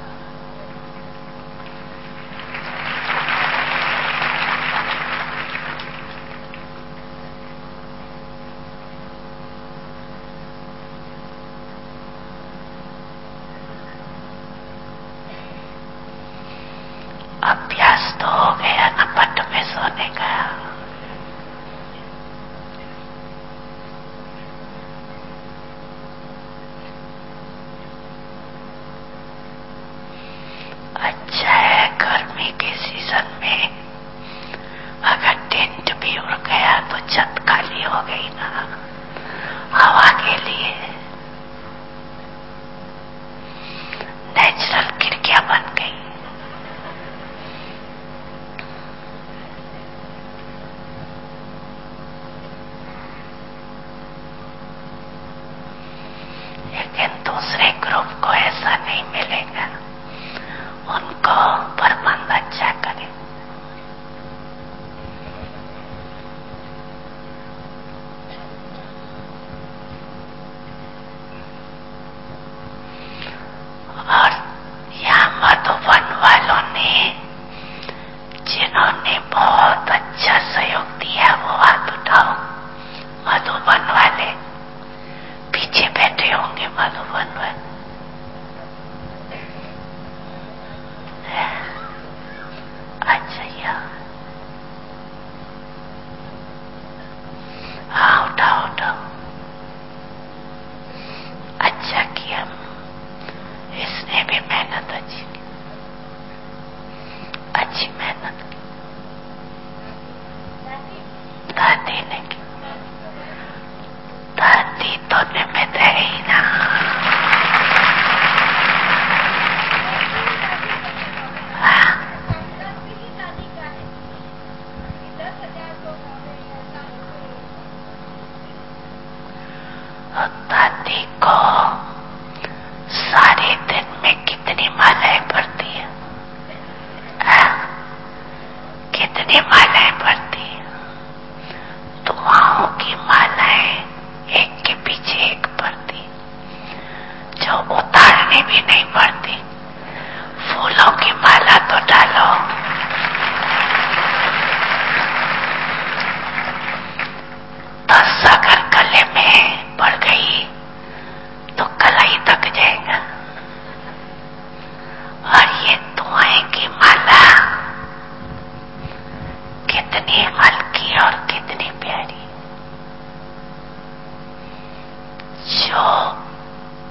[SPEAKER 1] अभ्यास तो हो गया ना पट में सोने का। अच्छा है गर्मी के सीजन में अगर टेंट भी उड़ गया तो छत खाली हो गई ना हवा के लिए। नेचुरल खिड़कियां बन गई। लेकिन दूसरे ग्रुप को ऐसा नहीं मिलेगा, उनको प्रबंध अच्छा करें। और यहाँ मधुबन वालों ने जिन्होंने बहुत अच्छा सहयोग दिया वो हाथ उठाओ। मधुबन वाले पीछे बैठे होंगे, मधुबन वाले। अच्छा यार हाँ उठाओ उठाओ, अच्छा किया। इसने भी मेहनत अच्छी की, अच्छी मेहनत की। दादी ने की, दादी तो निमित्त है ही ना। दादी को सारे दिन में कितनी मालाएं पड़ती है? कितनी मालाएं पड़ती है? दुआओं की मालाएं एक के पीछे एक पड़ती, जो उतारनी भी नहीं पड़ती। फूलों की माला तो डालो, दस अगर गले में पड़ गई तो गला ही थक जाएगा। और ये दुआएं की माला कितनी हल्की और कितनी प्यारी। जो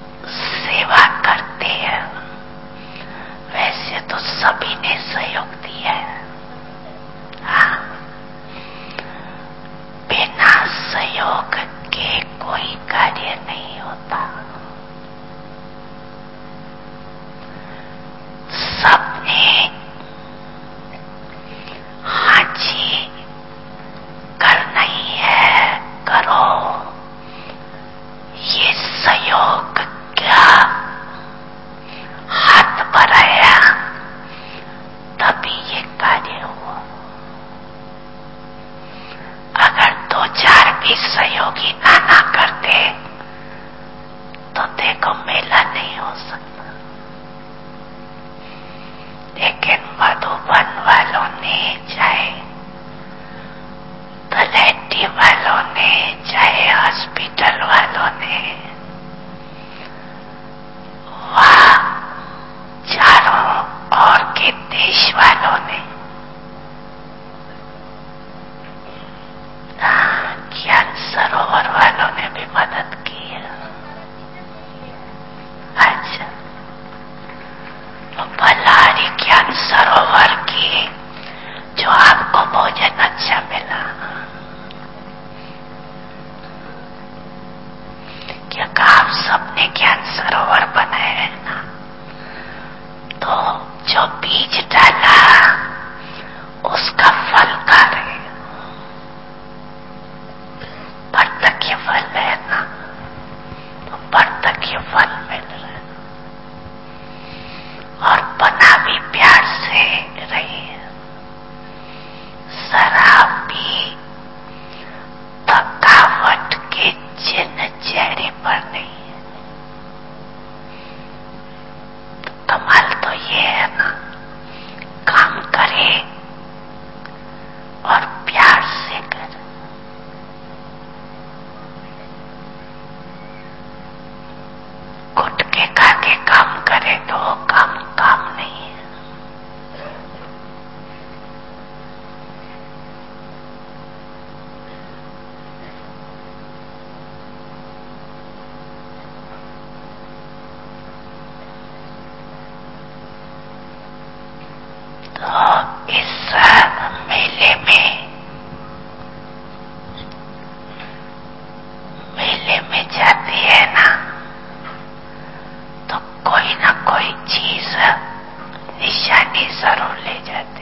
[SPEAKER 1] सेवा करते हैं वैसे तो सभी ने सहयोग दिया। नहीं है। हाँ, बिना सहयोग के कोई कार्य नहीं होता। सबने हाँ जी करना ही है, करो। ये सहयोग क्या हाथ बढ़ाया तभी ये कार्य हुआ। अगर दो चार भी सहयोगी ना ना करते तो देखो मेला नहीं हो सकता। लेकिन मधुबन वालों ने, चाहे तलेटी वालों ने, चाहे हॉस्पिटल वालों ने, वह चारों और के देश वालों ने, ज्ञान सरोवर वालों ने भी मदद की है। अच्छा, तो बल्लारी ज्ञान सरोवर की जो आपको भोजन अच्छा मिला, क्योंकि आप सबने ज्ञान सरोवर बनाए हैं ना, तो जो बीज डाला उसका फल खा रहे, बर्तकीय फल है ना, तो बर्तकीय फल मिल रहा है। और बना भी प्यार से रही है। शराब भी थकावट के चिन्ह चेहरे पर नहीं है। तो कमाल तो ये है ना, काम करे और प्यार से करे। गुटके खा के काम करे तो वो काम काम नहीं है। तो इस मेले में मेले में जाती है ना, तो कोई ना कोई चीज निशानी जरूर ले जाती।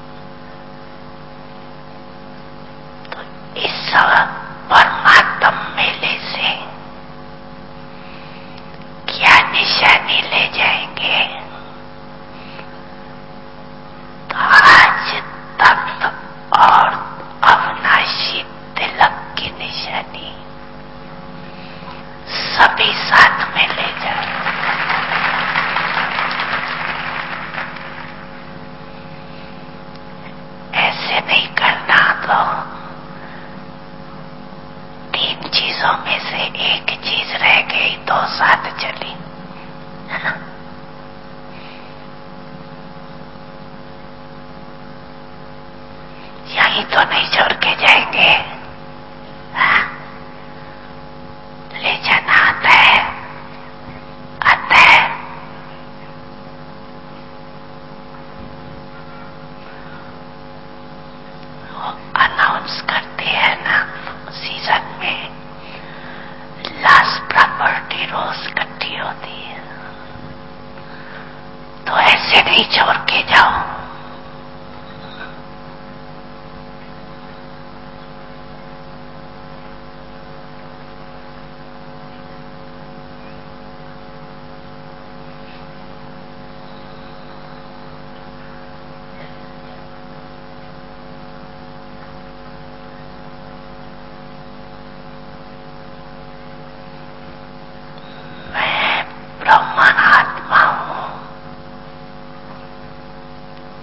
[SPEAKER 1] तो इस परमात्म मेले से क्या निशानी ले जाएंगे? तो आज तक और अविनाशी तिलक की निशानी सभी साथ में ले जाए। ऐसे नहीं करना तो तीन चीजों में से एक चीज रह गई, दो साथ चली। यहीं तो नहीं छोड़ के जाएंगे। हाँ? ले जाना आता है, आता है। वो अनाउंस करते हैं ना सीजन में, लास्ट प्रॉपर्टी रोज इकट्ठी होती है। तो ऐसे नहीं छोड़ के जाओ। ब्रह्मात्मा हूं,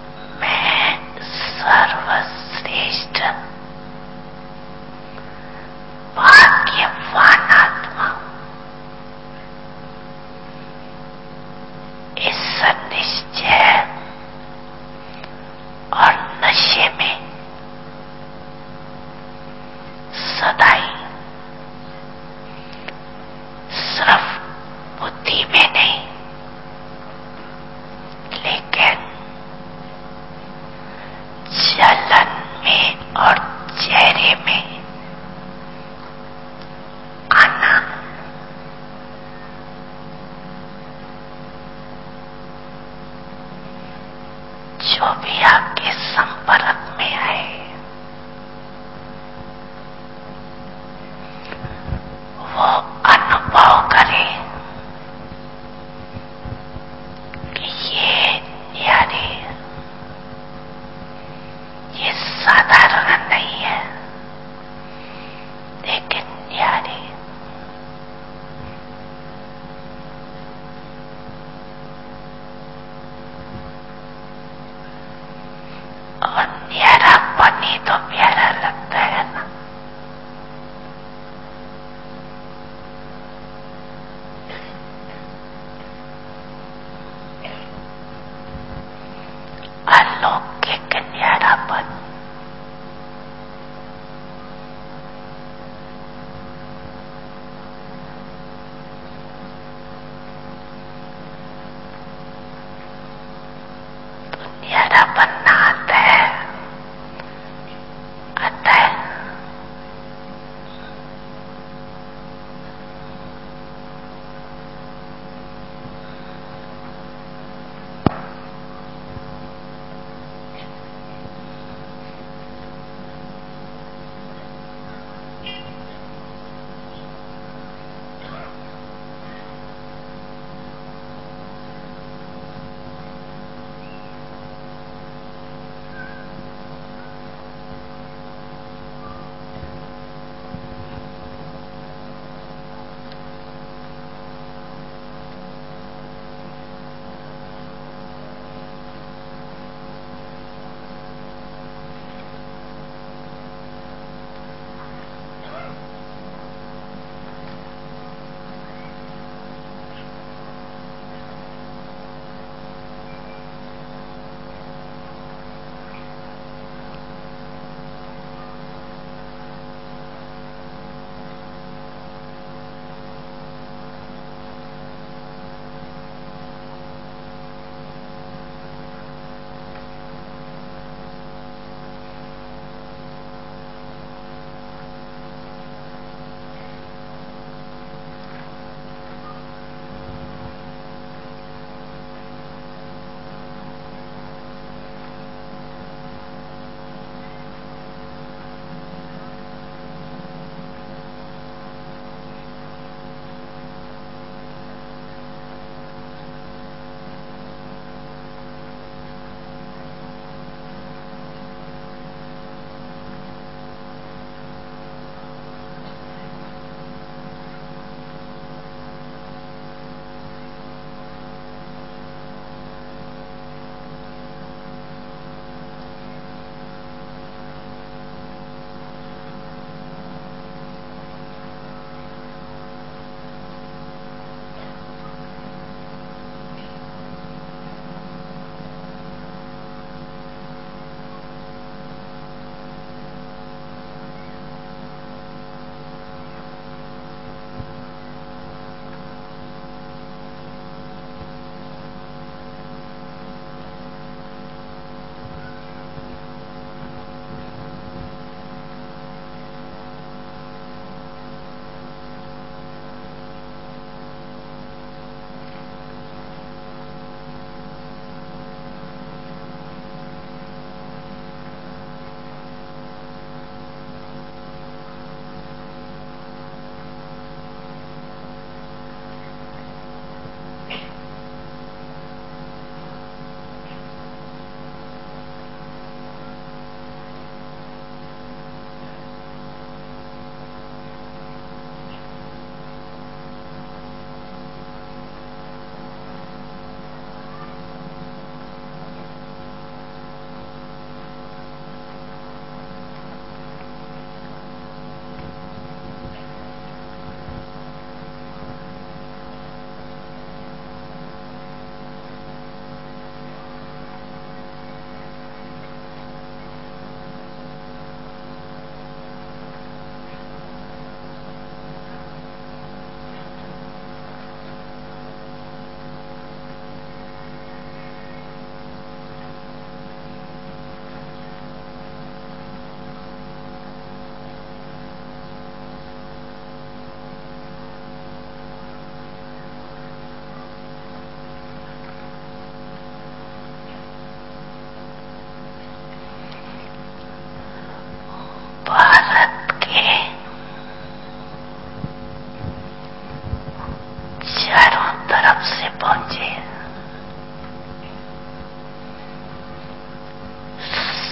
[SPEAKER 1] जो भी आपके संपर्क में आए वो अनुभव करे कि ये न्यारे, ये साधारण नहीं है, लेकिन न्यारे। और न्यारा बनी तो प्यारा लगता है ना। अलौकिक न्यारापन, तो न्यारापन ना आता है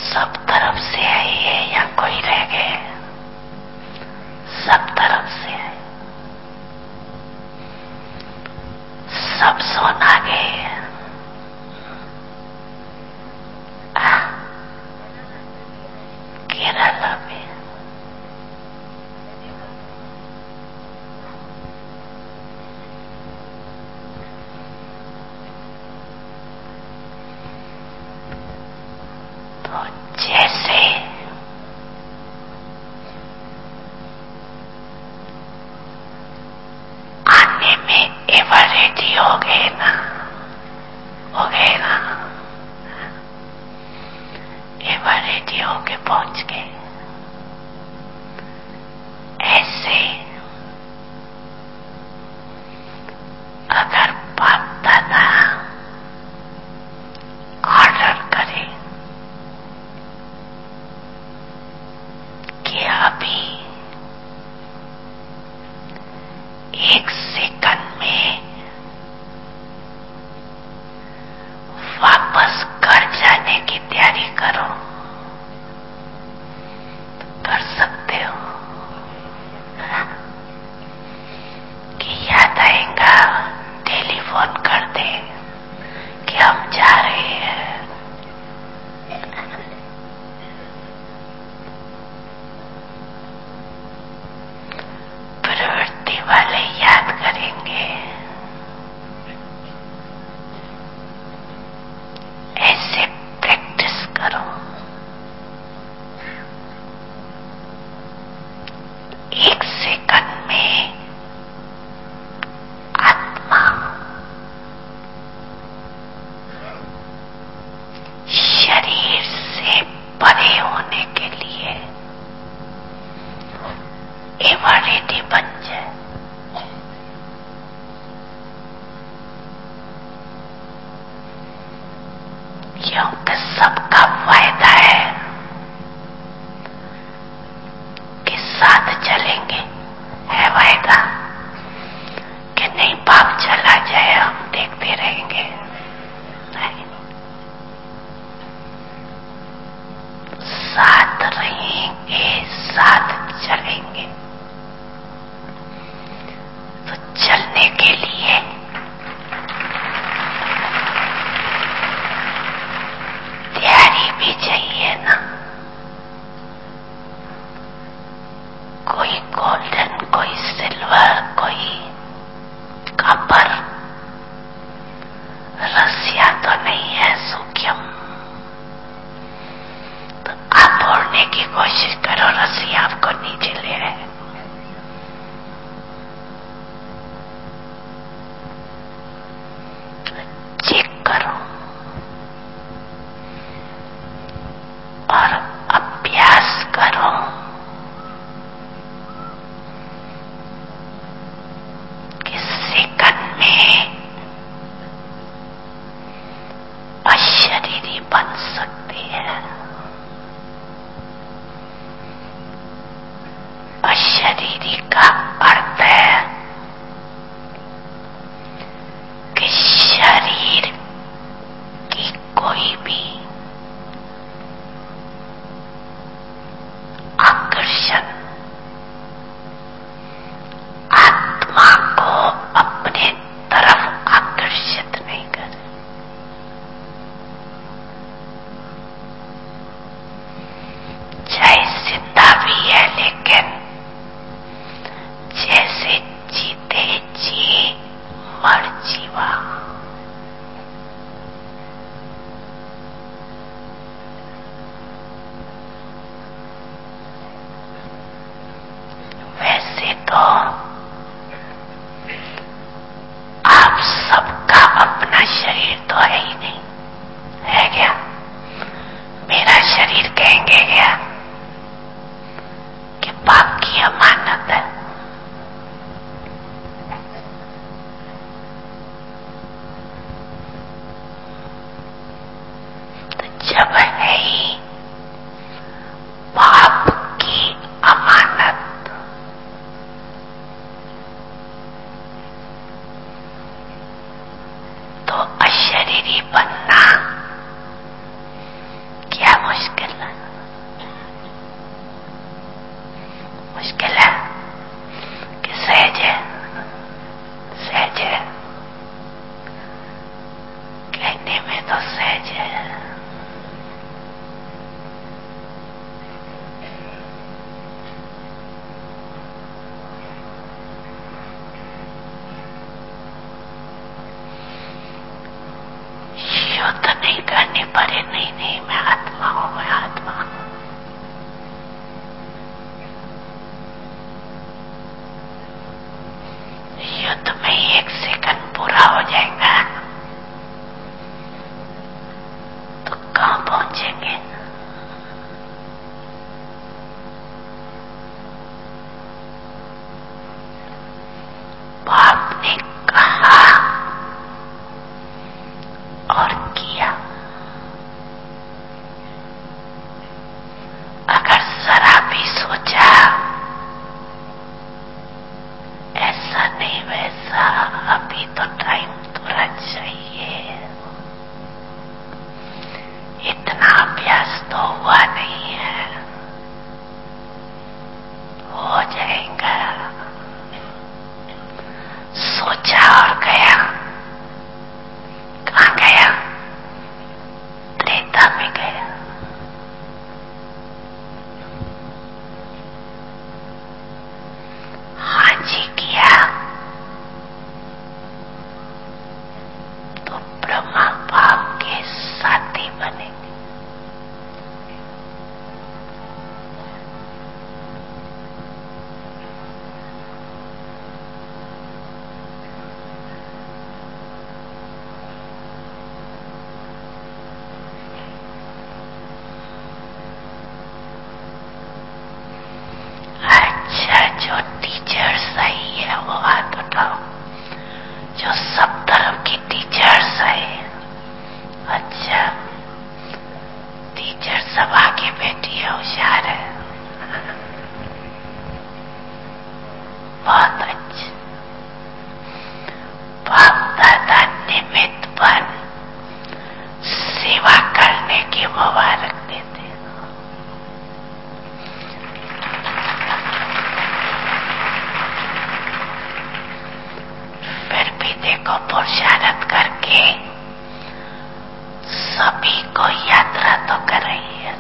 [SPEAKER 1] सब तरफ से आई है या कोई रह गए? सब तरफ से है, सब सोना गए। केरला में तो जैसे आने में एवर रेडी हो गए ना, हो गए ना, एवर रेडी होके पहुंच गए। ऐसे अगर बाप दादा ऑर्डर करे कि अभी एक सेकंड में वापस घर जाने की तैयारी करो, कर सकते हो कि याद आएगा टेलीफोन कर दे कि हम जा रहे हैं। प्रवृत्ति वाले याद करेंगे। ऐसे प्रैक्टिस करो। एक सेकंड में आत्मा शरीर से परे होने के लिए एवर रेडी बन जाए। क्योंकि सबका वायदा है कि साथ चलेंगे, है वायदा कि नहीं बाप चला जाए हम देखते रहेंगे, नहीं, साथ रहेंगे, साथ चलेंगे। तो चलने के लिए तैयारी भी चाहिए ना। कोई गोल्डन, कोई सिल्वर, कोई कॉपर, रस्सियां तो नहीं है सूक्ष्म। तो आप ओढ़ने की कोशिश करो, रस्सी आपको नीचे ले आए। चेक करो और अभ्यास करो कि सेकंड में अशरीरी बन सकती है। अशरीरी का अर्थ है कि शरीर की कोई भी आकर्षण आत्मा को अपने तरफ आकर्षित नहीं करे। चाहे जिंदा भी है लेकिन जाएंगे। बाप ने कहा और किया। अगर जरा भी सोचा ऐसा नहीं वैसा, अभी तो टाइम थोड़ा चाहिए, इतना अभ्यास तो हुआ नहीं है, हो जाएगा। सोचा और गया। कहाँ गया? त्रेता में गया। हाँ जी किया तो ब्रह्मा बाप के साथी बनेंगे। अच्छा, जो टीचर सही है वो हाथ उठाओ, जो सब तरफ की टीचर्स है। अच्छा, टीचर सब आगे बैठी है, होशियार है, बहुत अच्छा। बाप दादा निमित्त बन सेवा करने की मुबारक देते। फिर भी देखो पुरुषार्थ करके सभी को यात्रा तो कर रही है।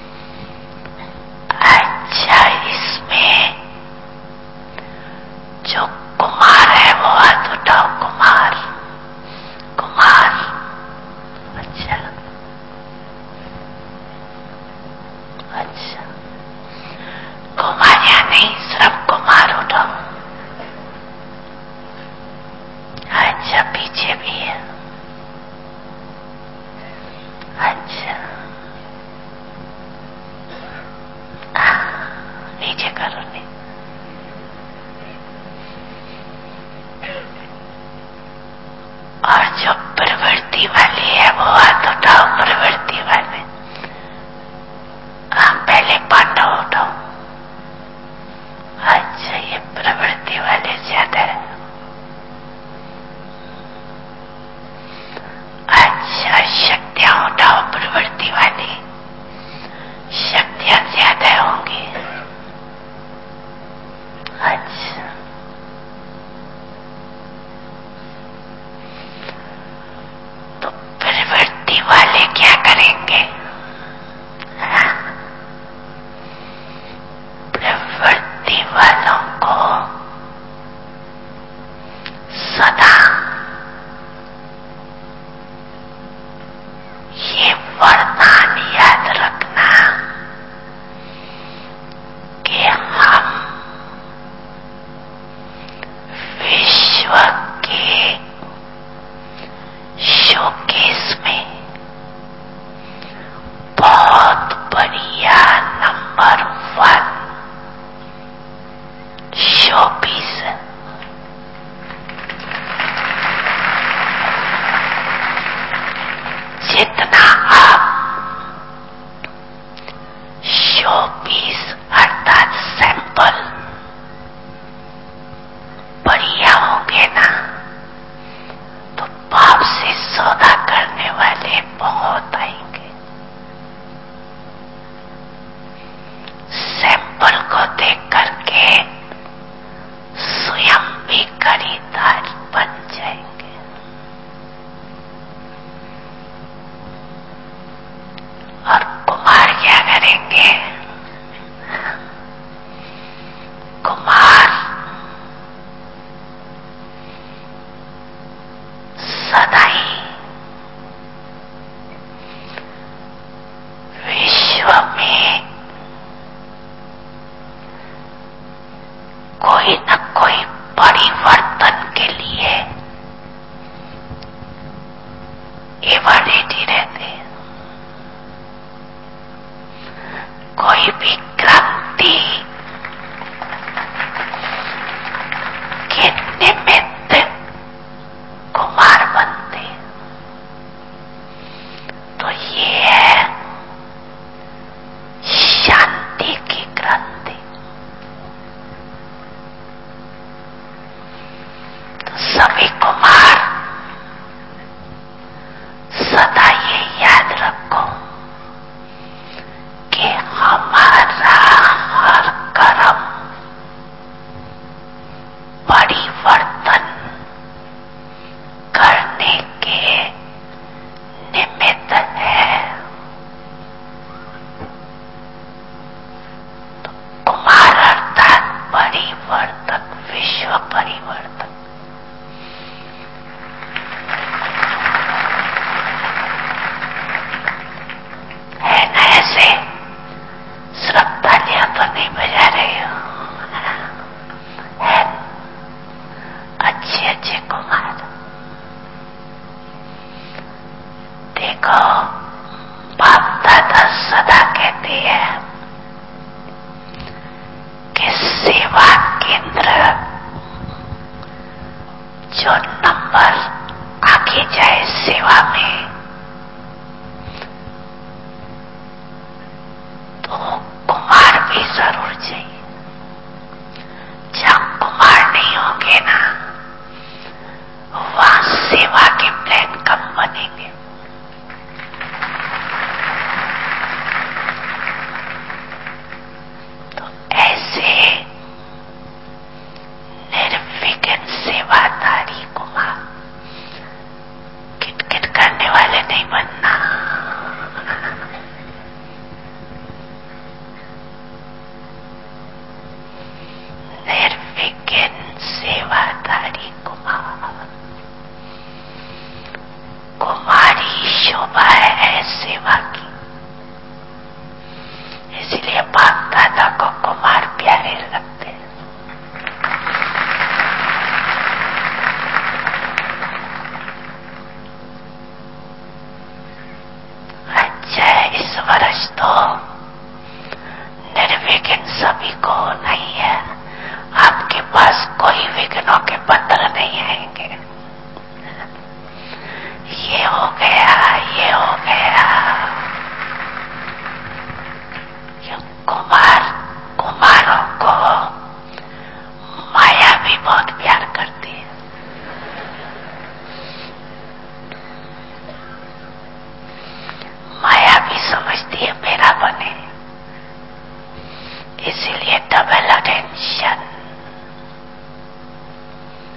[SPEAKER 1] अच्छा, इसमें जो कोई न कोई परिवर्तन के लिए एवर रेडी रहते हैं। कोई भी क्रांति के निमित्त कुमार बनते, तो ये है शांति की क्रांति। तो सभी कुमार सदा ये याद रखो कि हमारा हर कर्म परिवर्तन करने के निमित्त है। तो कुमार अर्थात परिवर्तन, विश्व परिवर्तन। है ना ऐसे? श्रद्धालियां तो नहीं बजा रहे हो, है अच्छे अच्छे कुमार। देखो, बाप दादा सदा कहते हैं कि सेवा केंद्र जो नंबर आगे जाए सेवा में, तो कुमार भी जरूर चाहिए। जहां कुमार नहीं होंगे ना, वहां सेवा के प्लान कम बनेंगे। तो ऐसे निर्विघ्न सेवादारी कुमार, किटकिट करने वाले नहीं बनना। निर्विघ्न सेवादारी कुमार, कुमारी शोभा है सेवा की। इसलिए बाप दादा को कुमार प्यारे लगते हैं। अच्छा, इस वर्ष तो निर्विघ्न सभी को नहीं है। आपके पास कोई विघ्नों के पत्र नहीं आएंगे। ये हो गया, ये हो गया। कुमार कुमारों को माया भी बहुत प्यार करती है। माया भी समझती है मेरा बने, इसीलिए डबल अटेंशन।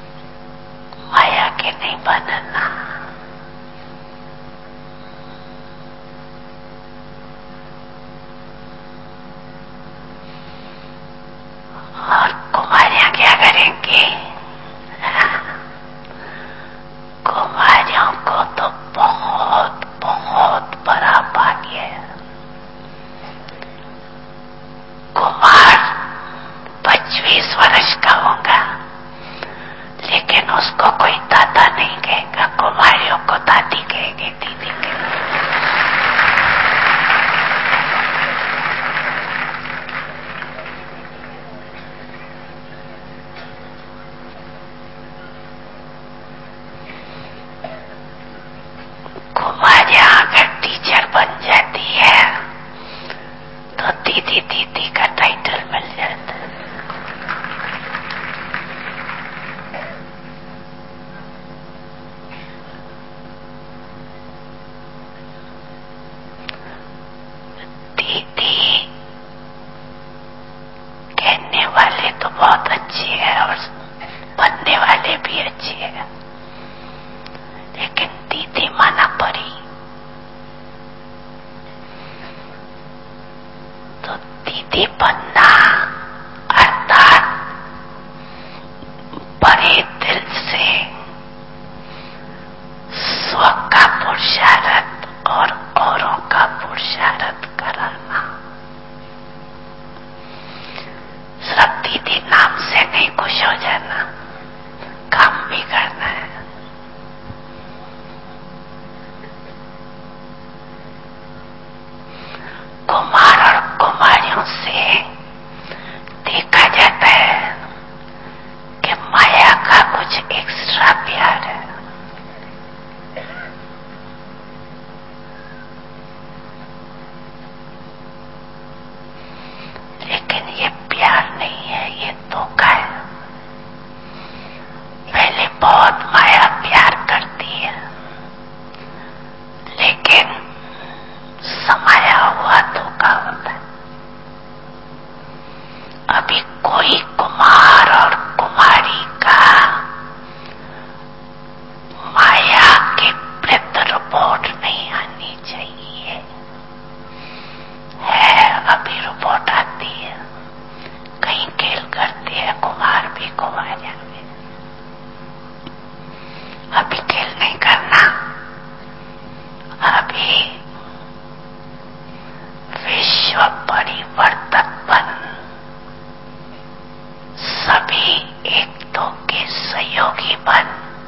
[SPEAKER 1] भी एक दो के सहयोगी बन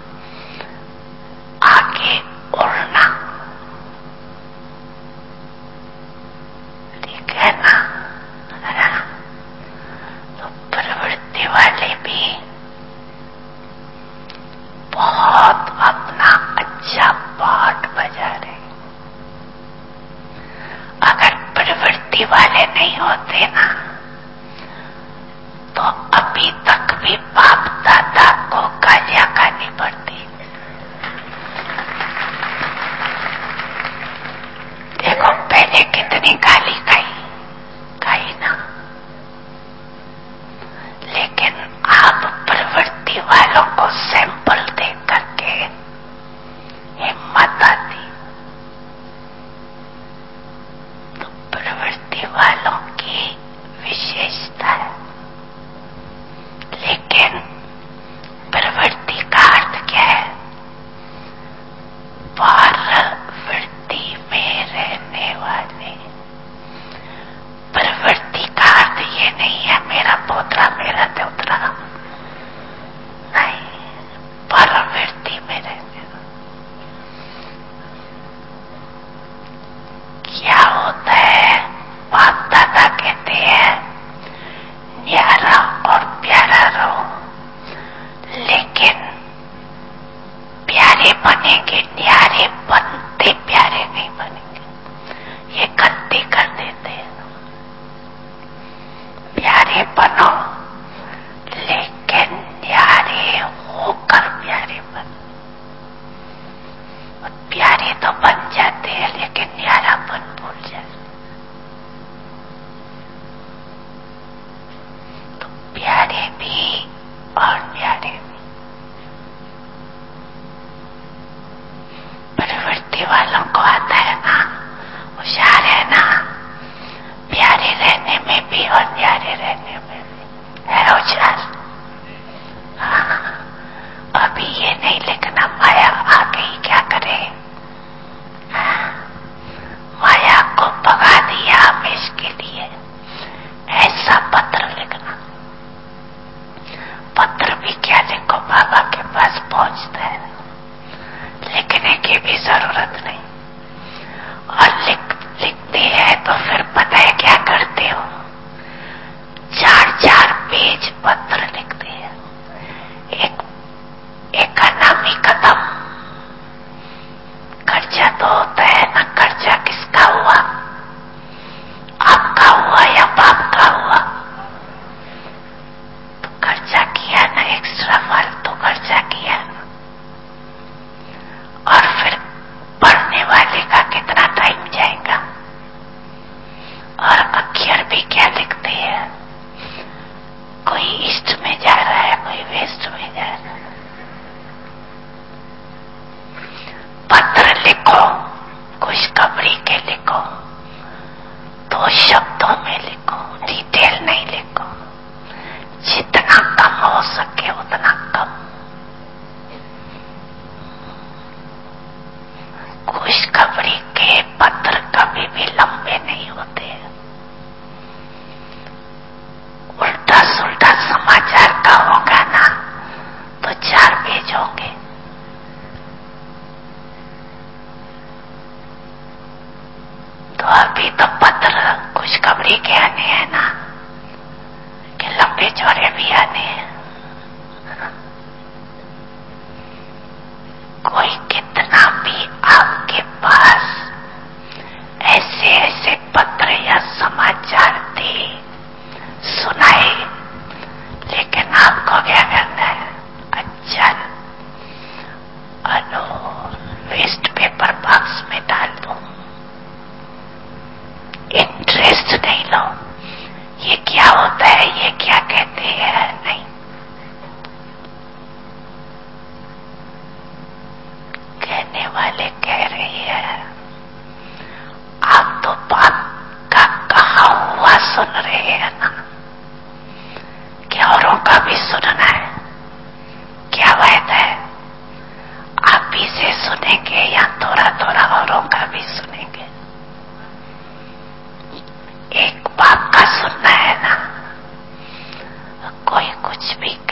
[SPEAKER 1] आगे उड़ना, ठीक है ना? तो प्रवृत्ति वाले भी बहुत अपना अच्छा पाठ बजा रहे। अगर प्रवृत्ति वाले नहीं होते ना तो अभी तक भी बाप दादा को गालियां खानी पड़ती। देखो पहले कितनी गाली खाई खाई ना, लेकिन आप प्रवृत्ति वालों को सैंपल दे करके हिम्मत आती। तो प्रवृत्ति वालों की विशेषता है, लेकिन प्रवृत्ति का अर्थ क्या है? प्रवृत्ति में रहने वाले। प्रवृत्ति का अर्थ ये नहीं है मेरा पोतरा मेरा देवतरा, नहीं, प्रवृत्ति में रहने क्या होता है? बाप दादा कहते हैं न्यारा और प्यारा रहो, लेकिन प्यारे बनेंगे, न्यारे बनते प्यारे नहीं बनेंगे। ये गलती कर देते हैं। प्यारे बनो लेकिन न्यारे होकर प्यारे बनो। प्यारे तो बन जाते हैं लेकिन न्यारापन भूल जाते। तो प्यारे भी और न्यारे भी। प्रवृत्ति वालों को आता है ना, होशियार है ना, प्यारे रहने में भी और न्यारे रहने में भी है होशियार। हाँ, अभी ये नहीं लिखना माया आ गई क्या करे। हाँ, माया को भगा दिया हमेश के लिए, ऐसा पत्र लिखना। पत्र भी क्या लिखो, बाबा के पास पहुंचता है, लिखने की भी जरूरत नहीं। और लिख लिखते हैं तो फिर पता है क्या करते हो? चार चार पेज पत्र लिखते हैं। एक एक का नाम ही खत्म। खर्चा तो होता है ना, खर्चा किसका हुआ? आपका हुआ या बाप का हुआ? तो खर्चा किया ना, एक्स्ट्रा फालतू खर्चा किया ना। और फिर पढ़ने वाले का कितना टाइम जाएगा? और अक्षर भी क्या लिखते हैं? कोई ईस्ट में जा रहा है, कोई वेस्ट में जा रहा है। पत्र लिखो, खुशखबरी के लिखो, दो शब्दों में लिखो, डिटेल नहीं लिखो। जितना कम हो सके उतना कम। खुशखबरी के पत्र कभी भी लंबे नहीं होते। उल्टा सुल्टा समाचार का होगा ना तो चार पेज होंगे। तो अभी तो पत्र खुशखबरी के आने हैं ना, कि लंबे चौड़े भी आने हैं। कोई कितना भी आपके पास ऐसे ऐसे पत्र या समाचार दे, सुनाए, लेकिन आपको क्या करना है? अच्छा, अलो वेस्ट पेपर बॉक्स में डाल दो, इंटरेस्ट नहीं लो। ये क्या होता है, ये क्या कहते हैं, नहीं। कहने वाले कह रही है आप तो बाप का कहा हुआ सुन रहे हैं ना, क्या औरों का भी सुनना है? क्या बात है? आप ही से सुनेंगे या थोड़ा थोड़ा औरों का भी सुनेंगे? एक बाप का सुनना है ना, कोई कुछ भी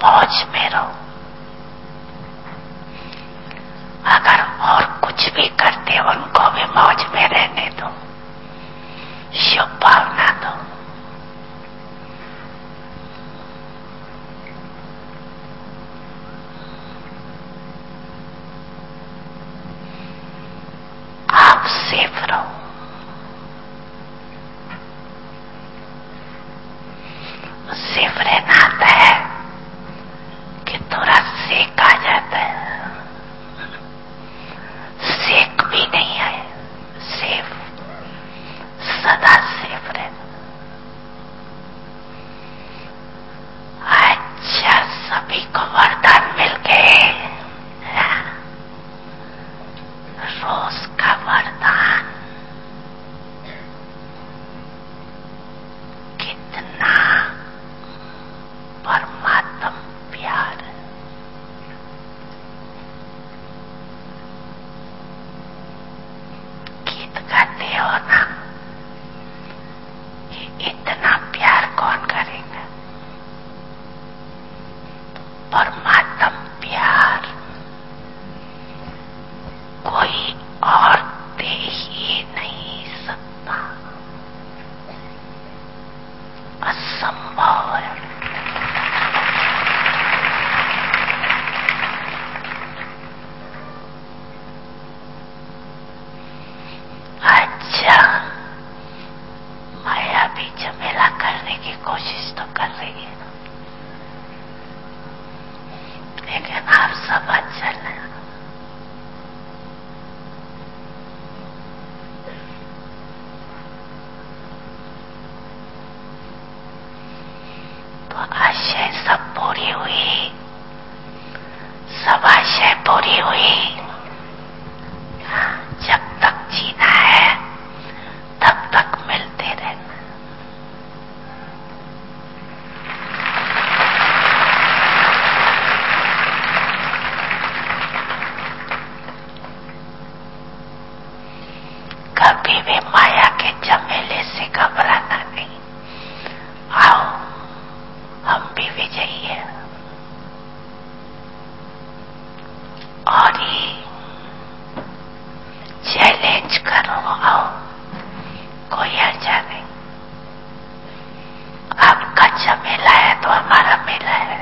[SPEAKER 1] मौज में रहो। अगर और कुछ भी करते उनको भी मौज में रहने दो, शुभ भावना दो। आप सेफ रहो। सेफ रहना आता है कि थोड़ा सेक आ जाता है, सेक भी नहीं है। सेफ, सदा सेफ रहना। अच्छा, सभी को वरदान मिल गए। रोज का वरदान कितना परमात्म प्यार। गीत गाते हो ना, ये इतना प्यार कौन करेगा? परमात्म प्यार कोई और दे ही नहीं सकता, असंभव है। अच्छा, माया भी झमेला करने की कोशिश तो कर रही है, लेकिन आप सब अचल हैं। तो आशय सब पूरी हुई, सब आशय पूरी हुई। जब तक जीना है तब तक मिलते रहना। कभी भी माया के झमेले से घबराना नहीं। आओ, हम भी विजयी हैं। और ये चैलेंज करो, आओ, कोई हर्जा नहीं। आपका झमेला है तो हमारा मेला है।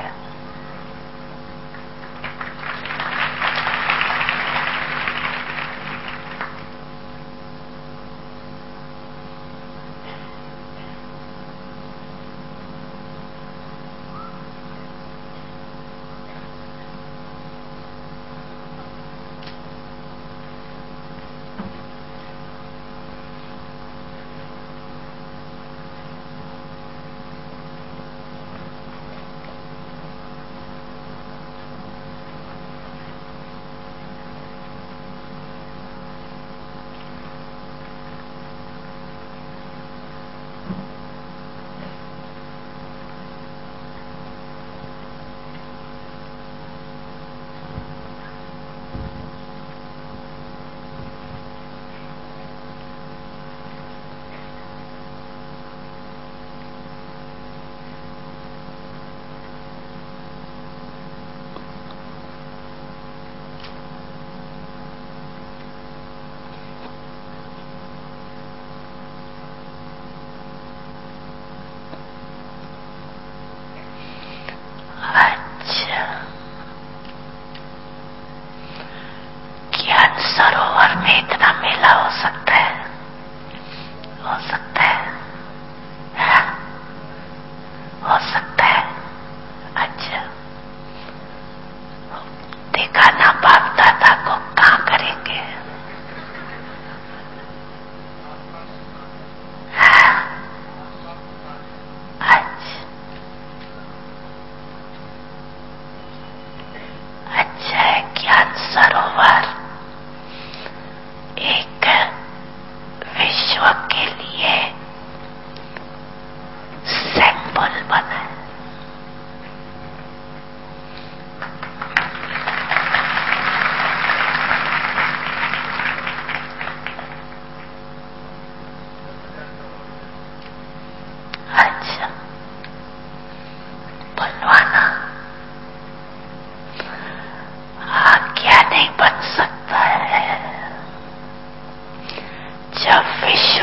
[SPEAKER 1] अच्छा, ज्ञान सरोवर में इतना मेला हो सकता है? हो सकता है, हाँ? हो सकता है। अच्छा, देखा ना बाप दादा को कहाँ करेंगे? हाँ? अच्छा, अच्छा है। ज्ञान सरोवर एक विश्व के लिए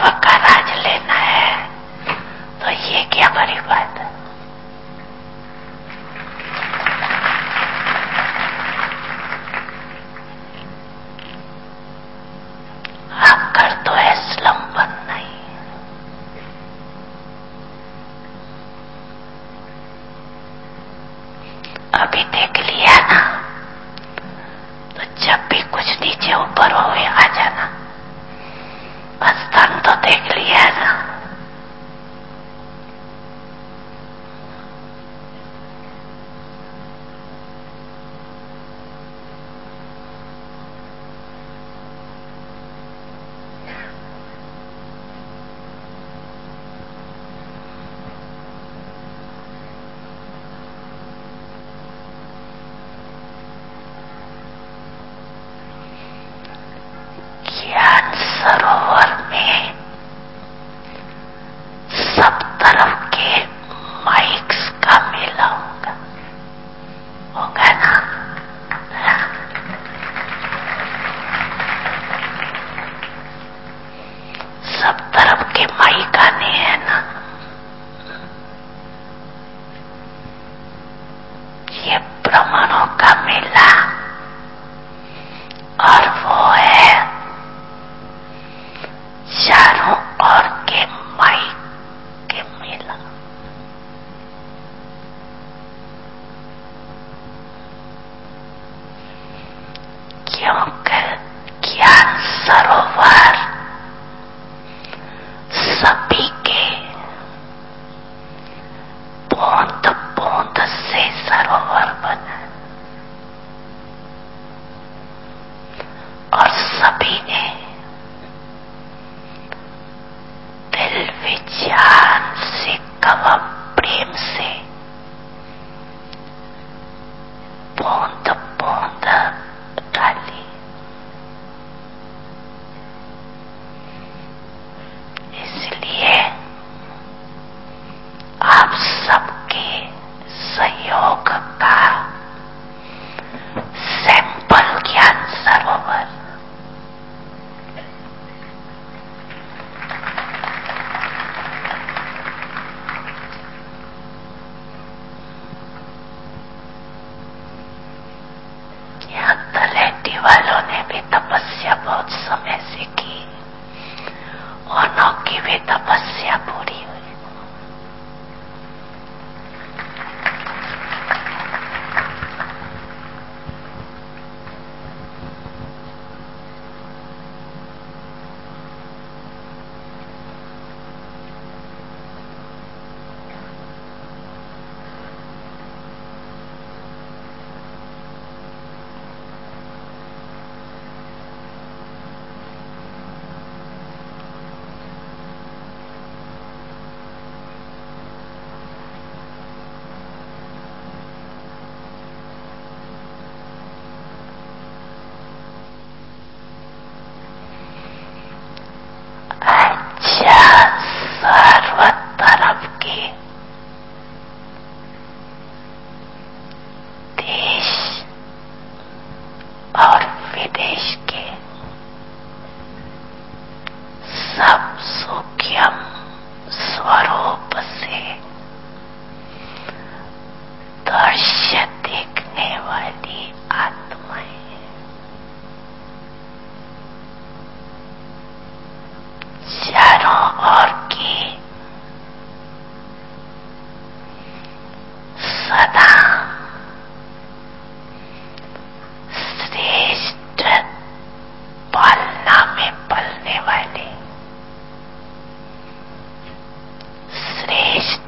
[SPEAKER 1] विश्व का राज लेना है तो ये क्या बड़ी बात है। आकर तो है स्लम्बन नहीं। अभी देख लिया ना, तो जब भी कुछ नीचे ऊपर हो आ जाना, स्थान तो देख लिया ना। ज्ञान सरोवर में सब तरफ के माइक्स का मेला होगा होगा ना। सब तरफ के माइक आने हैं ना। ये ब्राह्मणों का मेला और वो है चारों ओर के माइक के मेला। क्योंकि ज्ञान सरोवर सभी के बूंद बूंद से सरोवर बना और सभी ने दिल विज्ञान से कवा प्रेम से बूंद बूंद डाली। इसलिए आप सबके सहयोग का सैंपल ज्ञान सरोवर यहाँ तलेटी वालों ने भी तपस्या बहुत समय से की, उनों की भी तपस्या पूरी हुई। सर्व तरफ के देश और विदेश के सब सूक्ष्म स्वरूप से दृश्य देखने वाली आत्माएं चारों ओर की सदा श्रेष्ठ पालना में पलने वाले श्रेष्ठ